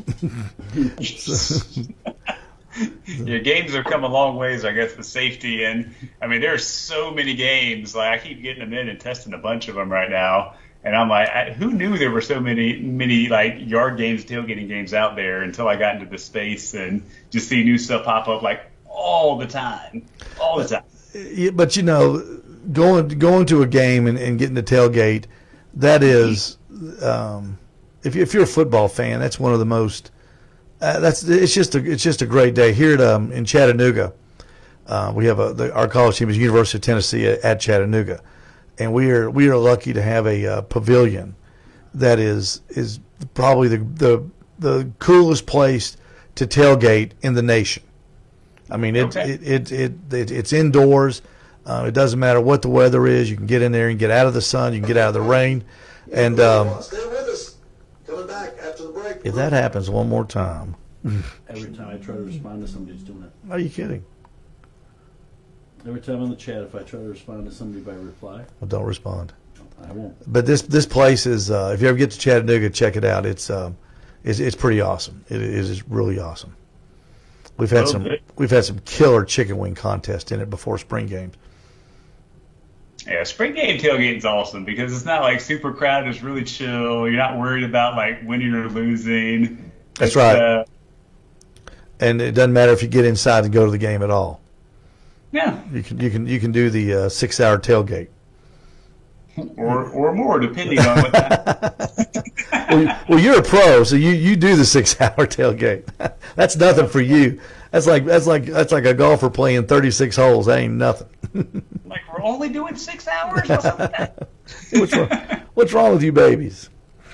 Your games have come a long ways, I guess, with safety. And, I mean, there's so many games. Like, I keep getting them in and testing a bunch of them right now. And I'm like, I, who knew there were so many, many, like, yard games, tailgating games out there until I got into the space and just see new stuff pop up, like, all the time. All the time. Yeah, but, you know, going going to a game and, and getting to tailgate, that is, um, if, you, if you're a football fan, that's one of the most Uh, that's it's just a it's just a great day here at, um, in Chattanooga. Uh, we have a the, our college team is University of Tennessee at, at Chattanooga, and we are we are lucky to have a uh, pavilion that is is probably the, the the coolest place to tailgate in the nation. I mean, it Okay. it, it, it, it it's indoors. Uh, it doesn't matter what the weather is. You can get in there and get out of the sun. You can get out of the rain, and um, Stay with us. Coming back after the break. if that happens one more time, Every time I try to respond to somebody who's doing it. are you kidding? Every time on the chat, if I try to respond to somebody by reply, Well, don't respond. I won't. But this this place is uh, if you ever get to Chattanooga, check it out. It's um, it's, it's pretty awesome. It is really awesome. We've had Oh, some good. we've had some killer chicken wing contests in it before spring games. Yeah, spring game tailgate is awesome because it's not like super crowded. It's really chill. You're not worried about like winning or losing. That's It's, right. Uh, And it doesn't matter if you get inside and go to the game at all. yeah, You can you can you can do the uh, six hour tailgate. or or more depending on what time. Well, you- well, you're a pro, so you, you do the six hour tailgate. That's nothing for you. That's like that's like that's like a golfer playing thirty six holes. That ain't nothing. Like we're only doing six hours. What's up with that? What's wrong, what's wrong with you babies?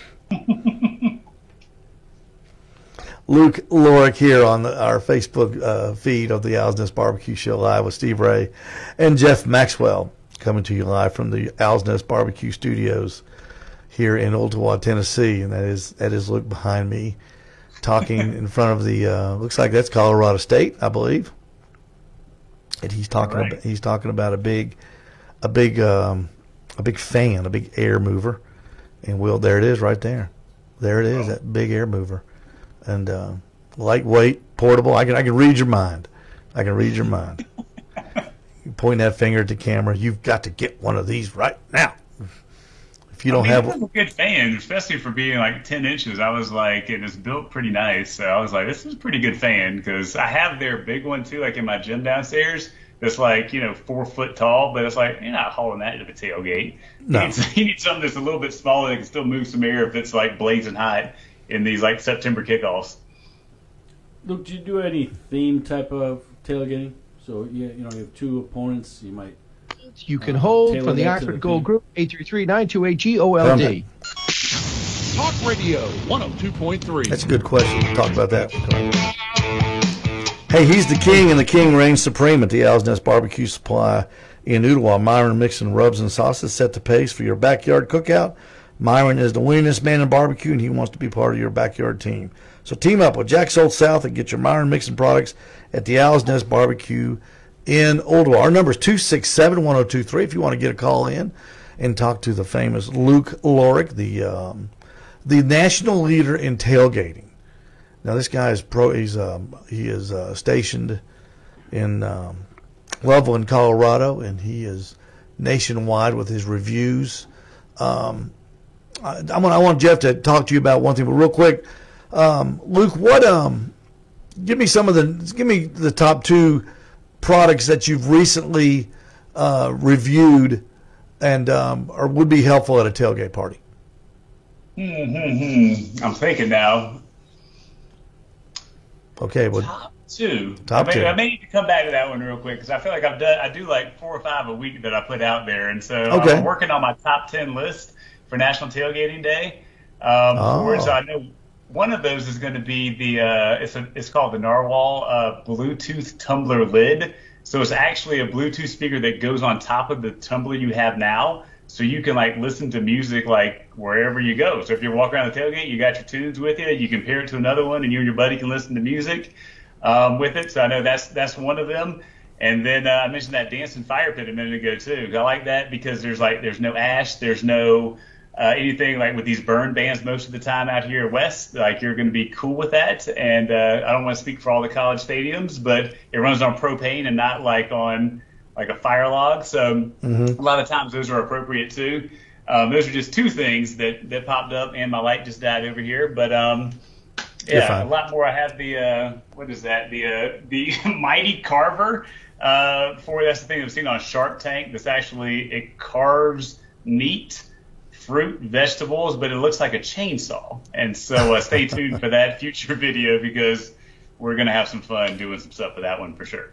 Luke Lorick here on the, our Facebook uh, feed of the Owl's Nest Barbecue Show Live with Steve Ray and Jeff Maxwell coming to you live from the Owl's Nest Barbecue Studios here in Ooltewah, Tennessee. And that is that is Luke behind me talking in front of the, uh, looks like that's Colorado State, I believe. And he's talking Right. about, he's talking about a big a big um, a big fan, a big air mover, and we'll there it is right there. There it is, that big air mover, and uh, lightweight, portable. I can I can read your mind. I can read your mind. You point that finger at the camera. You've got to get one of these right now. If you don't I mean, have I'm a good fan, especially for being like ten inches. I was like, and it's built pretty nice. So I was like, this is a pretty good fan because I have their big one too, like in my gym downstairs. That's like, you know, four foot tall, but it's like, you're not hauling that to the tailgate. No. You need, you need something that's a little bit smaller that can still move some air if it's like blazing hot in these like September kickoffs. Luke, do you do any theme type of tailgating? So, you, you know, you have two opponents, you might... You can uh, hold tailor for the that to Oxford the Gold theme. Group, eight three three, nine two eight, G O L D. Talk Radio one oh two point three. That's a good question. We'll talk about that. Hey, he's the king, and the king reigns supreme at the Owl's Nest Barbecue Supply in Ooltewah. Myron mixing rubs and sauces set the pace for your backyard cookout. Myron is the winningest man in barbecue, and he wants to be part of your backyard team. So team up with Jack's Old South and get your Myron mixing products at the Owl's Nest Barbecue in Ooltewah. Our number is two six seven, one oh two three if you want to get a call in and talk to the famous Luke Lorick, the um, the national leader in tailgating. Now this guy is pro. He's um, he is uh, stationed in um, Loveland, Colorado, and he is nationwide with his reviews. Um, I, I want I want Jeff to talk to you about one thing, but real quick, um, Luke, what um, give me some of the give me the top two products that you've recently uh, reviewed and um, or would be helpful at a tailgate party. Mm-hmm. I'm thinking now. Okay, well, Top two. Top I may, two. I may need to come back to that one real quick because I feel like I've done. I do like four or five a week that I put out there, and so Okay. I'm working on my top ten list for National Tailgating Day. Um, Oh. for it, so I know one of those is going to be the. Uh, it's a, It's called the Narwhal uh, Bluetooth tumbler lid. So it's actually a Bluetooth speaker that goes on top of the tumbler you have now. So you can like listen to music like wherever you go. So if you're walking around the tailgate, you got your tunes with you. You can pair it to another one, and you and your buddy can listen to music um, with it. So I know that's that's one of them. And then uh, I mentioned that dancing fire pit a minute ago too. I like that because there's like there's no ash, there's no uh, anything like with these burn bans most of the time out here west. Like you're going to be cool with that. And uh, I don't want to speak for all the college stadiums, but it runs on propane and not like on like a fire log. So Mhm. a lot of times those are appropriate too. Um, those are just two things that, that popped up, and my light just died over here. But um, You're yeah, fine. a lot more. I have the uh, what is that? The uh, the Mighty Carver. Uh, for that's the thing I've seen on Shark Tank. That's actually it carves meat, fruit, vegetables, but it looks like a chainsaw. And so uh, stay tuned for that future video because we're gonna have some fun doing some stuff with that one for sure.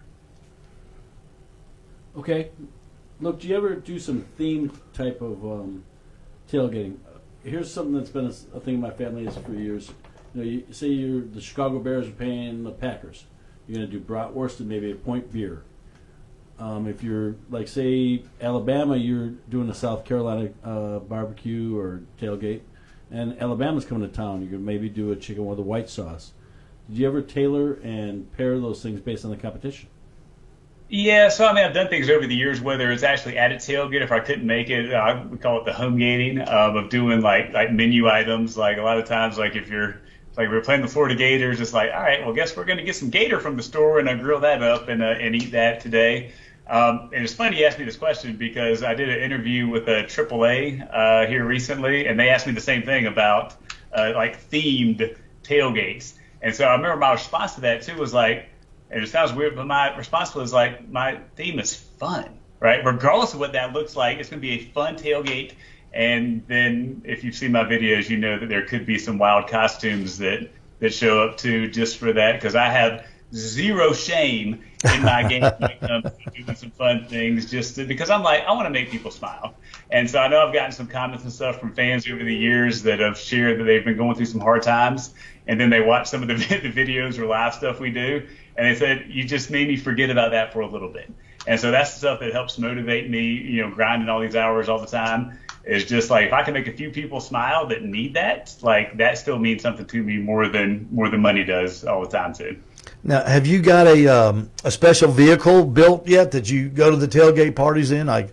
Okay. Look, do you ever do some themed type of um, tailgating? Uh, Here's something that's been a, a thing in my family is for years. You know, you say you're the Chicago Bears are playing the Packers. You're going to do bratwurst and maybe a point beer. Um, if you're like say Alabama, you're doing a South Carolina uh, barbecue or tailgate, and Alabama's coming to town. You're going to maybe do a chicken with a white sauce. Did you ever tailor and pair those things based on the competition? Yeah, so I mean, I've done things over the years, whether it's actually at a tailgate, if I couldn't make it, uh, we call it the home gating, um, of doing like like menu items. Like a lot of times, like if you're like we're playing the Florida Gators, it's like, all right, well, guess we're going to get some gator from the store and uh, grill that up and uh, and eat that today. Um, and it's funny you asked me this question because I did an interview with a triple A uh, here recently, and they asked me the same thing about uh, like themed tailgates. And so I remember my response to that too was like, and it sounds weird, but my response was like, my theme is fun, right? Regardless of what that looks like, it's going to be a fun tailgate. And then if you've seen my videos, you know that there could be some wild costumes that, that show up too just for that, because I have zero shame in my game when it comes to doing some fun things, just to, because I'm like, I want to make people smile. And so I know I've gotten some comments and stuff from fans over the years that have shared that they've been going through some hard times, and then they watch some of the, the videos or live stuff we do, and they said, you just made me forget about that for a little bit. And so that's the stuff that helps motivate me, you know, grinding all these hours all the time, is just like, if I can make a few people smile that need that, like that still means something to me more than more than money does all the time too. Now, have you got a um, a special vehicle built yet that you go to the tailgate parties in? Like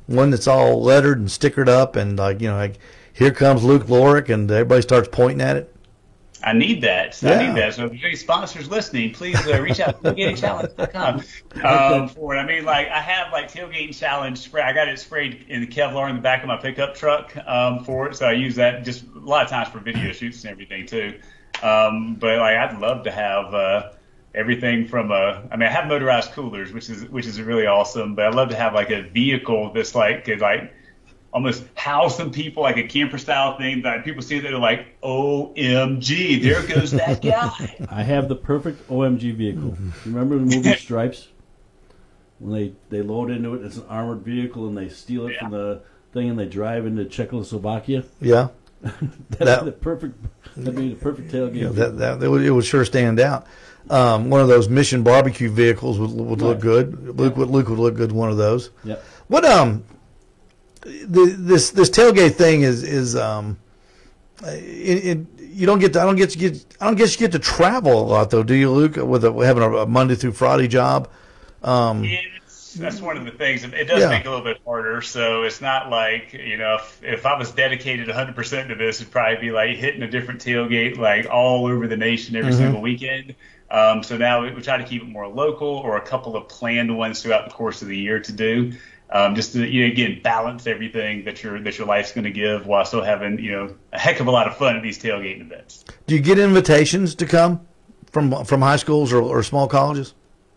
one that's all lettered and stickered up, and like you know, like here comes Luke Lorick, and everybody starts pointing at it. I need that. Yeah. I need that. So if there's any sponsors listening, please uh, reach out to tailgating challenge dot com um, for it. I mean, like I have like Tailgating Challenge spray. I got it sprayed in the Kevlar in the back of my pickup truck um, for it. So I use that just a lot of times for video shoots and everything too. Um, but like I'd love to have uh, everything from a. I mean, I have motorized coolers, which is which is really awesome. But I'd love to have like a vehicle that's like could like. almost house some people, like a camper style thing that people see that are like, O M G, there goes that guy. I have the perfect O M G vehicle. You remember the movie Stripes? When they, they load into it, it's an armored vehicle, and they steal it Yeah. from the thing, and they drive into Czechoslovakia. Yeah, That'd That- be the perfect. That'd be the perfect tailgate. yeah, that, that it would, it would sure stand out. Um, one of those Mission barbecue vehicles would would look Right. good. Luke would Luke would look good in one of those. Yep. What um, the, this this tailgate thing is is um, it, it you don't get to, I don't get to get I don't guess you get to travel a lot though, do you, Luke? With a, having a, a Monday through Friday job. Um, Yeah, it's, that's one of the things. It does Yeah. make it a little bit harder. So it's not like, you know, if, if I was dedicated one hundred percent to this, it'd probably be like hitting a different tailgate like all over the nation every Mhm. single weekend. Um, so now we, we try to keep it more local or a couple of planned ones throughout the course of the year to do. Um, just to, you know, again, balance everything that your that your life's going to give while still having, you know, a heck of a lot of fun at these tailgating events. do you get invitations to come from from high schools or, or small colleges?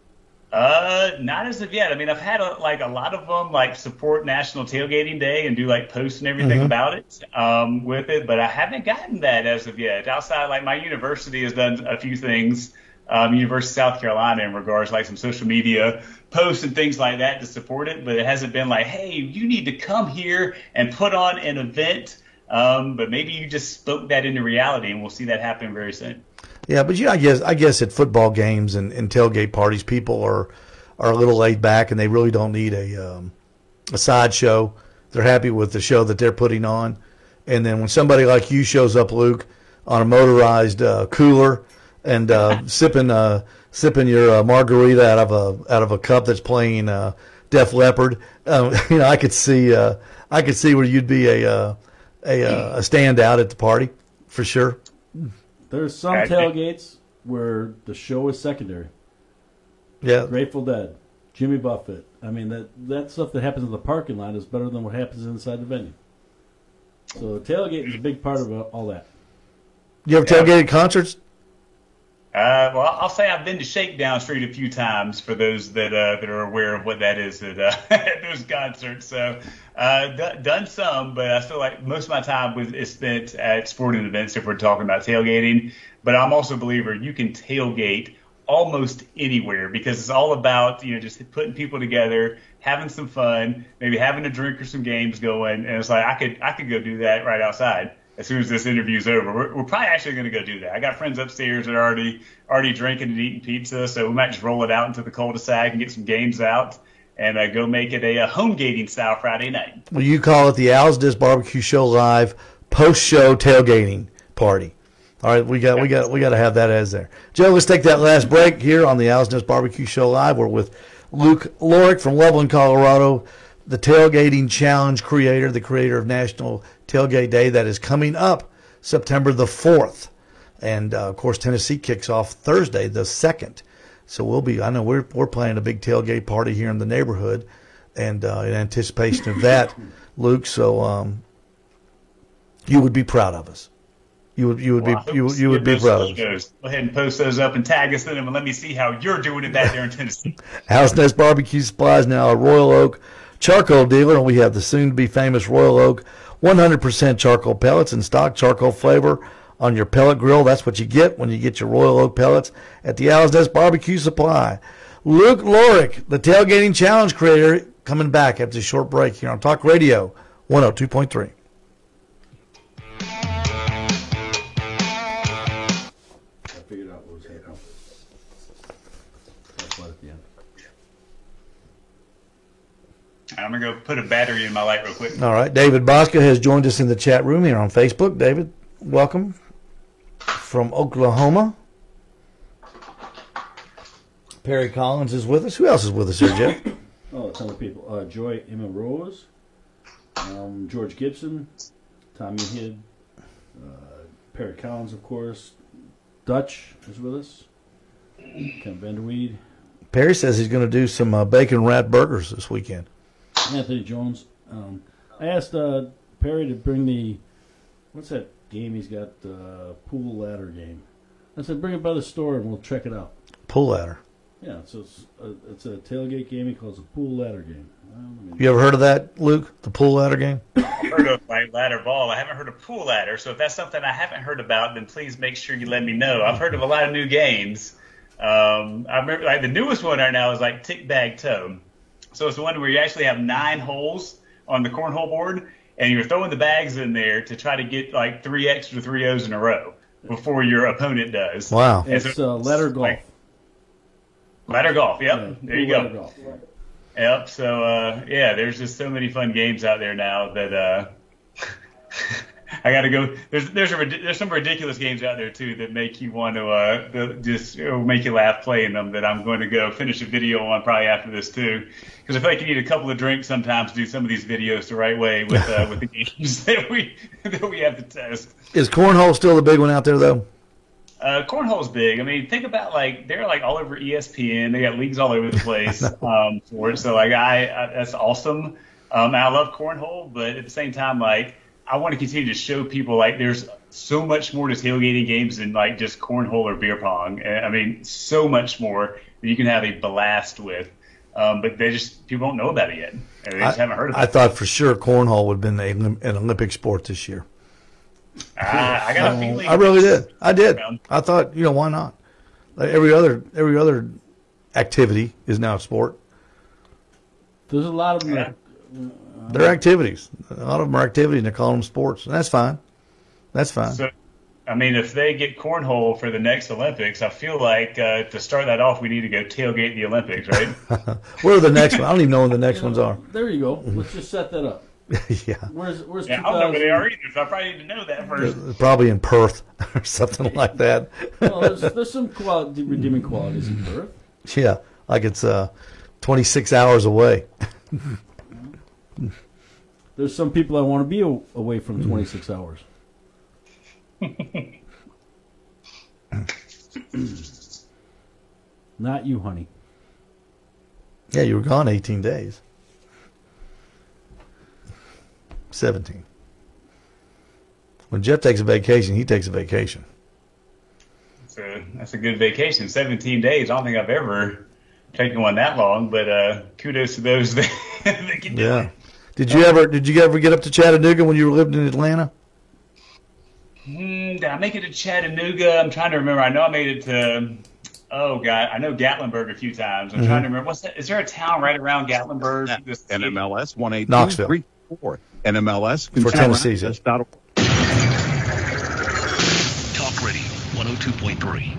Uh, not as of yet. I mean, I've had a, like a lot of them like support National Tailgating Day and do like posts and everything Mhm. about it um, with it, but I haven't gotten that as of yet. Outside, like my university has done a few things. Um, University of South Carolina in regards to like some social media posts and things like that to support it, but it hasn't been like, hey, you need to come here and put on an event. Um, but maybe you just spoke that into reality, and we'll see that happen very soon. Yeah, but yeah, I guess I guess at football games and, and tailgate parties, people are are a little laid back, and they really don't need a um, a sideshow. They're happy with the show that they're putting on, and then when somebody like you shows up, Luke, on a motorized uh, cooler and uh, sipping uh, sipping your uh, margarita out of a out of a cup that's playing uh, Def Leppard, um, you know, I could see uh, I could see where you'd be a uh, a uh, a standout at the party for sure. There's some I think- tailgates where the show is secondary. Yeah, Grateful Dead, Jimmy Buffett. I mean, that that stuff that happens in the parking lot is better than what happens inside the venue. So tailgate is a big part of all that. you ever Yeah. tailgated concerts? Uh, well, I'll say I've been to Shakedown Street a few times for those that uh, that are aware of what that is at, uh, at those concerts. So, uh, d- done some, but I still like most of my time was is spent at sporting events if we're talking about tailgating. But I'm also a believer you can tailgate almost anywhere because it's all about, you know, just putting people together, having some fun, maybe having a drink or some games going, and it's like I could I could go do that right outside. As soon as this interview's over, we're, we're probably actually going to go do that. I got friends upstairs that are already already drinking and eating pizza, so we might just roll it out into the cul-de-sac and get some games out and uh, go make it a, a home gating style Friday night. Well, you call it the Al's Disc Barbecue Show Live post-show tailgating party. All right, we got we got we got to have that as there. Joe, let's take that last break here on the Al's Disc Barbecue Show Live. We're with Luke Lorick from Loveland, Colorado, the Tailgating Challenge creator, the creator of National Tailgate Day that is coming up September the fourth. And, uh, of course, Tennessee kicks off Thursday the second. So we'll be, I know we're we're planning a big tailgate party here in the neighborhood and uh, in anticipation of that, Luke. So um, you would be proud of us. You would you would Well, I be hope you, to see you would be those proud of us. photos. Go ahead and post those up and tag us in them and let me see how you're doing it back there in Tennessee. House Nest Barbecue Supply is now a Royal Oak charcoal dealer, and we have the soon-to-be-famous Royal Oak one hundred percent charcoal pellets in stock, charcoal flavor on your pellet grill. That's what you get when you get your Royal Oak pellets at the House Nest Barbecue Supply. Luke Lorick, the Tailgating Challenge creator, coming back after a short break here on Talk Radio one oh two point three. I figured out what was happening. That's what at the end. I'm going to go put a battery in my light real quick. All right, David Bosca has joined us in the chat room here on Facebook. David, welcome from Oklahoma. Perry Collins is with us. Who else is with us here, Jeff? Oh, a ton of people. Uh, Joy Emma Rose, Um, George Gibson, Tommy Hidd, uh, Perry Collins, of course. Dutch is with us. Ken Vanderweed. Perry says he's going to do some uh, bacon wrapped burgers this weekend. Anthony Jones. Um, I asked uh, Perry to bring the, what's that game he's got, the uh, pool ladder game. I said, bring it by the store and we'll check it out. Pool ladder. Yeah, so it's a, it's a tailgate game. He calls it a pool ladder game. Well, you ever heard of that, Luke? The pool ladder game? I've heard of like ladder ball. I haven't heard of pool ladder. So if that's something I haven't heard about, then please make sure you let me know. I've heard of a lot of new games. Um, I remember like the newest one right now is like tick bag toe. So it's the one where you actually have nine holes on the cornhole board, and you're throwing the bags in there to try to get like three extra three O's in a row before your opponent does. Wow. It's so, uh, ladder golf. Like, ladder golf, yep. Yeah, there you ladder go. Golf. Yep. So uh, yeah, there's just so many fun games out there now that uh, I got to go. There's there's a there's some ridiculous games out there too that make you want to uh, just it'll make you laugh playing them. That I'm going to go finish a video on probably after this too, because I feel like you need a couple of drinks sometimes to do some of these videos the right way with uh, with the games that we that we have to test. Is cornhole still the big one out there though? Uh, cornhole's big. I mean, think about like they're like all over E S P N. They got leagues all over the place um, for it. So like I, I that's awesome. Um, I love cornhole, but at the same time, like I want to continue to show people like there's so much more to tailgating games than like just cornhole or beer pong. I mean, so much more that you can have a blast with. Um, but they just people don't know about it yet. They just I, haven't heard of it. I thought for sure cornhole would have been a, an Olympic sport this year. I, I got a feeling. I really did. I did. I thought, you know, why not? Like every other every other activity is now a sport. There's a lot of them. Yeah. That, uh, They're activities. A lot of them are activities, and they call them sports, and that's fine. That's fine. So, I mean, if they get cornhole for the next Olympics, I feel like uh, to start that off, we need to go tailgate the Olympics, right? Where are the next one? I don't even know when the next you know, ones are. There you go. Let's just set that up. Yeah. Where's where's Yeah, I don't know where they are either, so I probably need to know that first. Probably in Perth or something like that. Well, there's, there's some quality, redeeming qualities in Perth. Yeah, like it's uh, twenty-six hours away. There's some people I want to be a- away from twenty-six hours. Not you, honey. Yeah, you were gone eighteen days. seventeen. When Jeff takes a vacation, he takes a vacation. That's a, that's a good vacation. seventeen days. I don't think I've ever taken one that long, but uh, kudos to those that, that can do Yeah. it. Did you ever did you ever get up to Chattanooga when you lived in Atlanta? Hmm, did I make it to Chattanooga? I'm trying to remember. I know I made it to, oh, God, I know Gatlinburg a few times. I'm Mhm. trying to remember. What's that? Is there a town right around Gatlinburg? This- N M L S one eight Knoxville. three four. N M L S For Tennessee's. Talk Radio one oh two point three.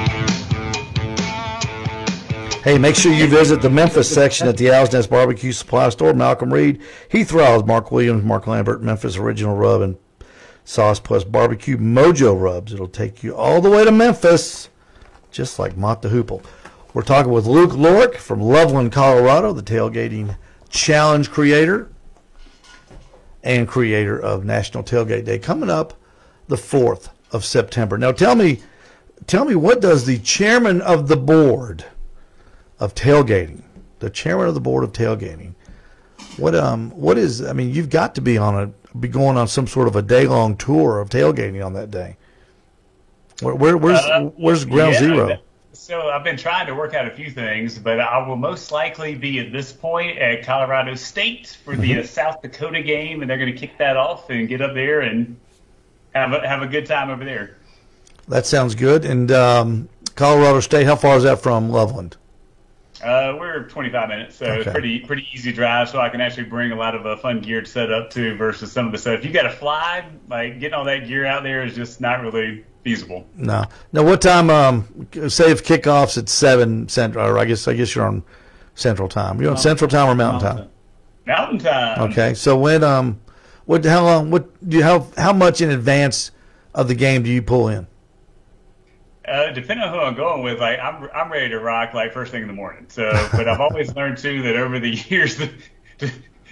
Hey, make sure you visit the Memphis section at the Owl's Nest Barbecue Supply Store. Malcolm Reed, Heath Riles, Mark Williams, Mark Lambert, Memphis Original Rub and Sauce plus Barbecue Mojo Rubs. It'll take you all the way to Memphis, just like Mott the Hoople. We're talking with Luke Lorick from Loveland, Colorado, the Tailgating Challenge creator and creator of National Tailgate Day, coming up the fourth of September. Now, tell me, tell me, what does the chairman of the board of tailgating, the chairman of the board of tailgating, what um what is? I mean, you've got to be on a be going on some sort of a day long tour of tailgating on that day. Where, where where's Uh, where's Ground yeah, Zero? that- So I've been trying to work out a few things, but I will most likely be at this point at Colorado State for the uh, South Dakota game, and they're going to kick that off and get up there and have a, have a good time over there. That sounds good. And um, Colorado State, how far is that from Loveland? Uh, we're twenty-five minutes, so Okay. it's pretty pretty easy drive. So I can actually bring a lot of uh, fun gear to set up too. Versus some of the stuff, if you got to fly, like getting all that gear out there is just not really feasible. No. Now, what time? Um, say if kickoffs at seven Central, or I guess I guess you're on Central Time. You're on Central Time or Mountain Time? Mountain time. Okay. So when um, what how long? What do you how how much in advance of the game do you pull in? Uh, depending on who I'm going with, like I'm I'm ready to rock like first thing in the morning. So, but I've always learned too that over the years, that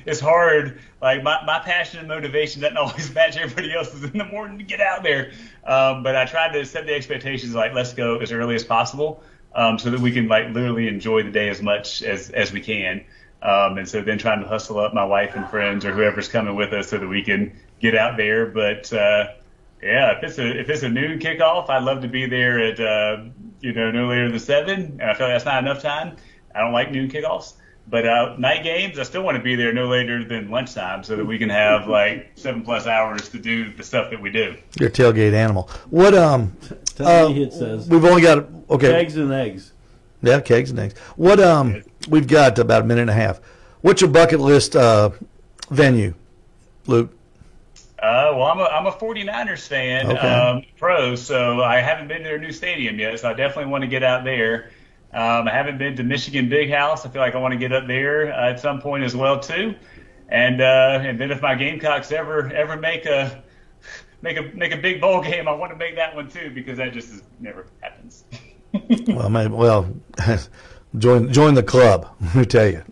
it's hard. Like my, my passion and motivation doesn't always match everybody else's in the morning to get out there. Um, but I tried to set the expectations like let's go as early as possible, um, so that we can like literally enjoy the day as much as as we can. Um, and so then trying to hustle up my wife and friends or whoever's coming with us so that we can get out there. But uh, yeah, if it's a if it's a noon kickoff, I'd love to be there at uh, you know no later than seven. And I feel like that's not enough time. I don't like noon kickoffs. But uh, night games, I still want to be there no later than lunchtime so that we can have like seven plus hours to do the stuff that we do. You're a tailgate animal. What um? Tell uh, me it says. We've only got okay. Kegs and eggs. Yeah, kegs and eggs. What um? We've got about a minute and a half. What's your bucket list uh, venue, Luke? Uh, well, I'm a I'm a 49ers fan, Okay. um, pro, so I haven't been to their new stadium yet. So I definitely want to get out there. Um, I haven't been to Michigan Big House. I feel like I want to get up there uh, at some point as well too. And uh, and then if my Gamecocks ever ever make a make a make a big bowl game, I want to make that one too because that just is, never happens. Well, maybe, well, join join the club. Let me tell you.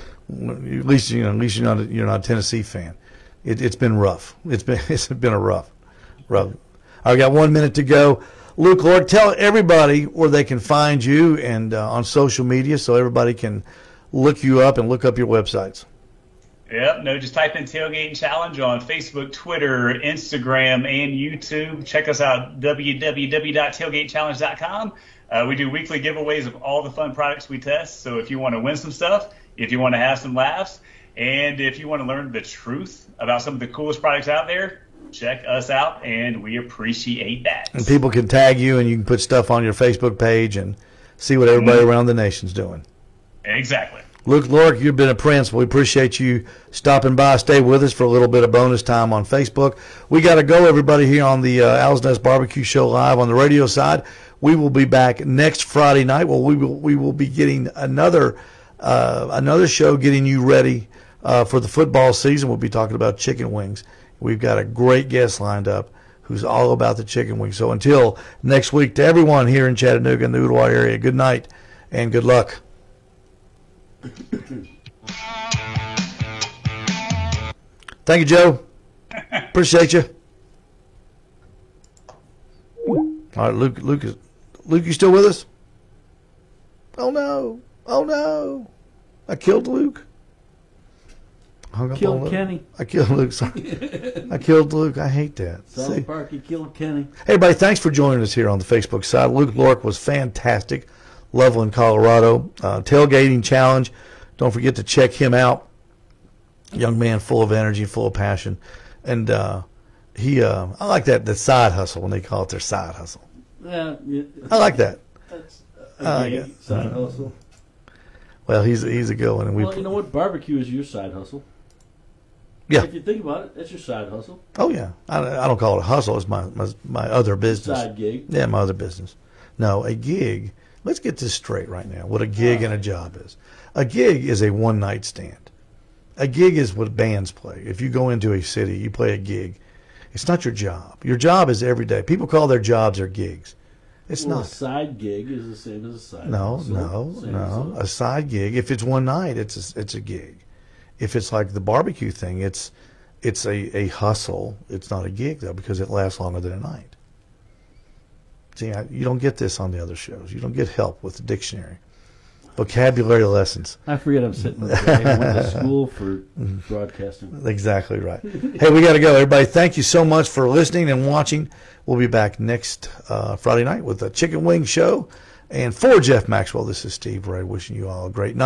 At least you know. At least you're not a, you're not a Tennessee fan. It, it's been rough. It's been it's been a rough, rough. I got one minute to go. Luke Lord, tell everybody where they can find you and uh, on social media, so everybody can look you up and look up your websites. Yep, no, just type in Tailgating Challenge on Facebook, Twitter, Instagram, and YouTube. Check us out, w w w dot tailgate challenge dot com. Uh, we do weekly giveaways of all the fun products we test. So if you want to win some stuff, if you want to have some laughs, and if you want to learn the truth about some of the coolest products out there, check us out, and we appreciate that. And people can tag you, and you can put stuff on your Facebook page and see what everybody mm-hmm. around the nation's doing. Exactly. Luke Lork, you've been a prince. We appreciate you stopping by. Stay with us for a little bit of bonus time on Facebook. We got to go, everybody, here on the uh, Owl's Nest Barbecue Show live on the radio side. We will be back next Friday night. Well, we will we will be getting another uh, another show, getting you ready uh, for the football season. We'll be talking about chicken wings. We've got a great guest lined up who's all about the chicken wings. So until next week, to everyone here in Chattanooga and the Ooltewah area, good night and good luck. Thank you, Joe. Appreciate you. All right, Luke. Luke is Luke. You still with us? Oh no! Oh no! I killed Luke. Hung up Killed on Kenny. Luke. I killed Luke. Sorry. I killed Luke. I hate that. South See? Park, you killed Kenny. Hey, everybody, thanks for joining us here on the Facebook side. Luke Lork was fantastic. Loveland, Colorado. Uh, tailgating challenge. Don't forget to check him out. Young man full of energy, full of passion. And uh, he, uh, I like that, that side hustle when they call it their side hustle. Yeah, yeah. I like that. That's I a like gig, it. side hustle. Well, he's he's a good one. And we Well, you know what? Barbecue is your side hustle. Yeah. If you think about it, that's your side hustle. Oh, yeah. I, I don't call it a hustle. It's my, my, my other business. Side gig. Yeah, my other business. No, a gig, let's get this straight right now, what a gig and a job is. A gig is a one-night stand. A gig is what bands play. If you go into a city, you play a gig. It's not your job. Your job is every day. People call their jobs their gigs. It's well, not. A side gig is the same as a side No, hustle. no, Same no. as A side gig, if it's one night, it's a, it's a gig. If it's like the barbecue thing, it's it's a, a hustle. It's not a gig, though, because it lasts longer than a night. See, I, you don't get this on the other shows. You don't get help with the dictionary. Vocabulary lessons. I forget I'm sitting with the guy who went to school for broadcasting. Exactly right. Hey, we got to go. Everybody, thank you so much for listening and watching. We'll be back next uh, Friday night with the Chicken Wing Show. And for Jeff Maxwell, this is Steve Ray wishing you all a great night.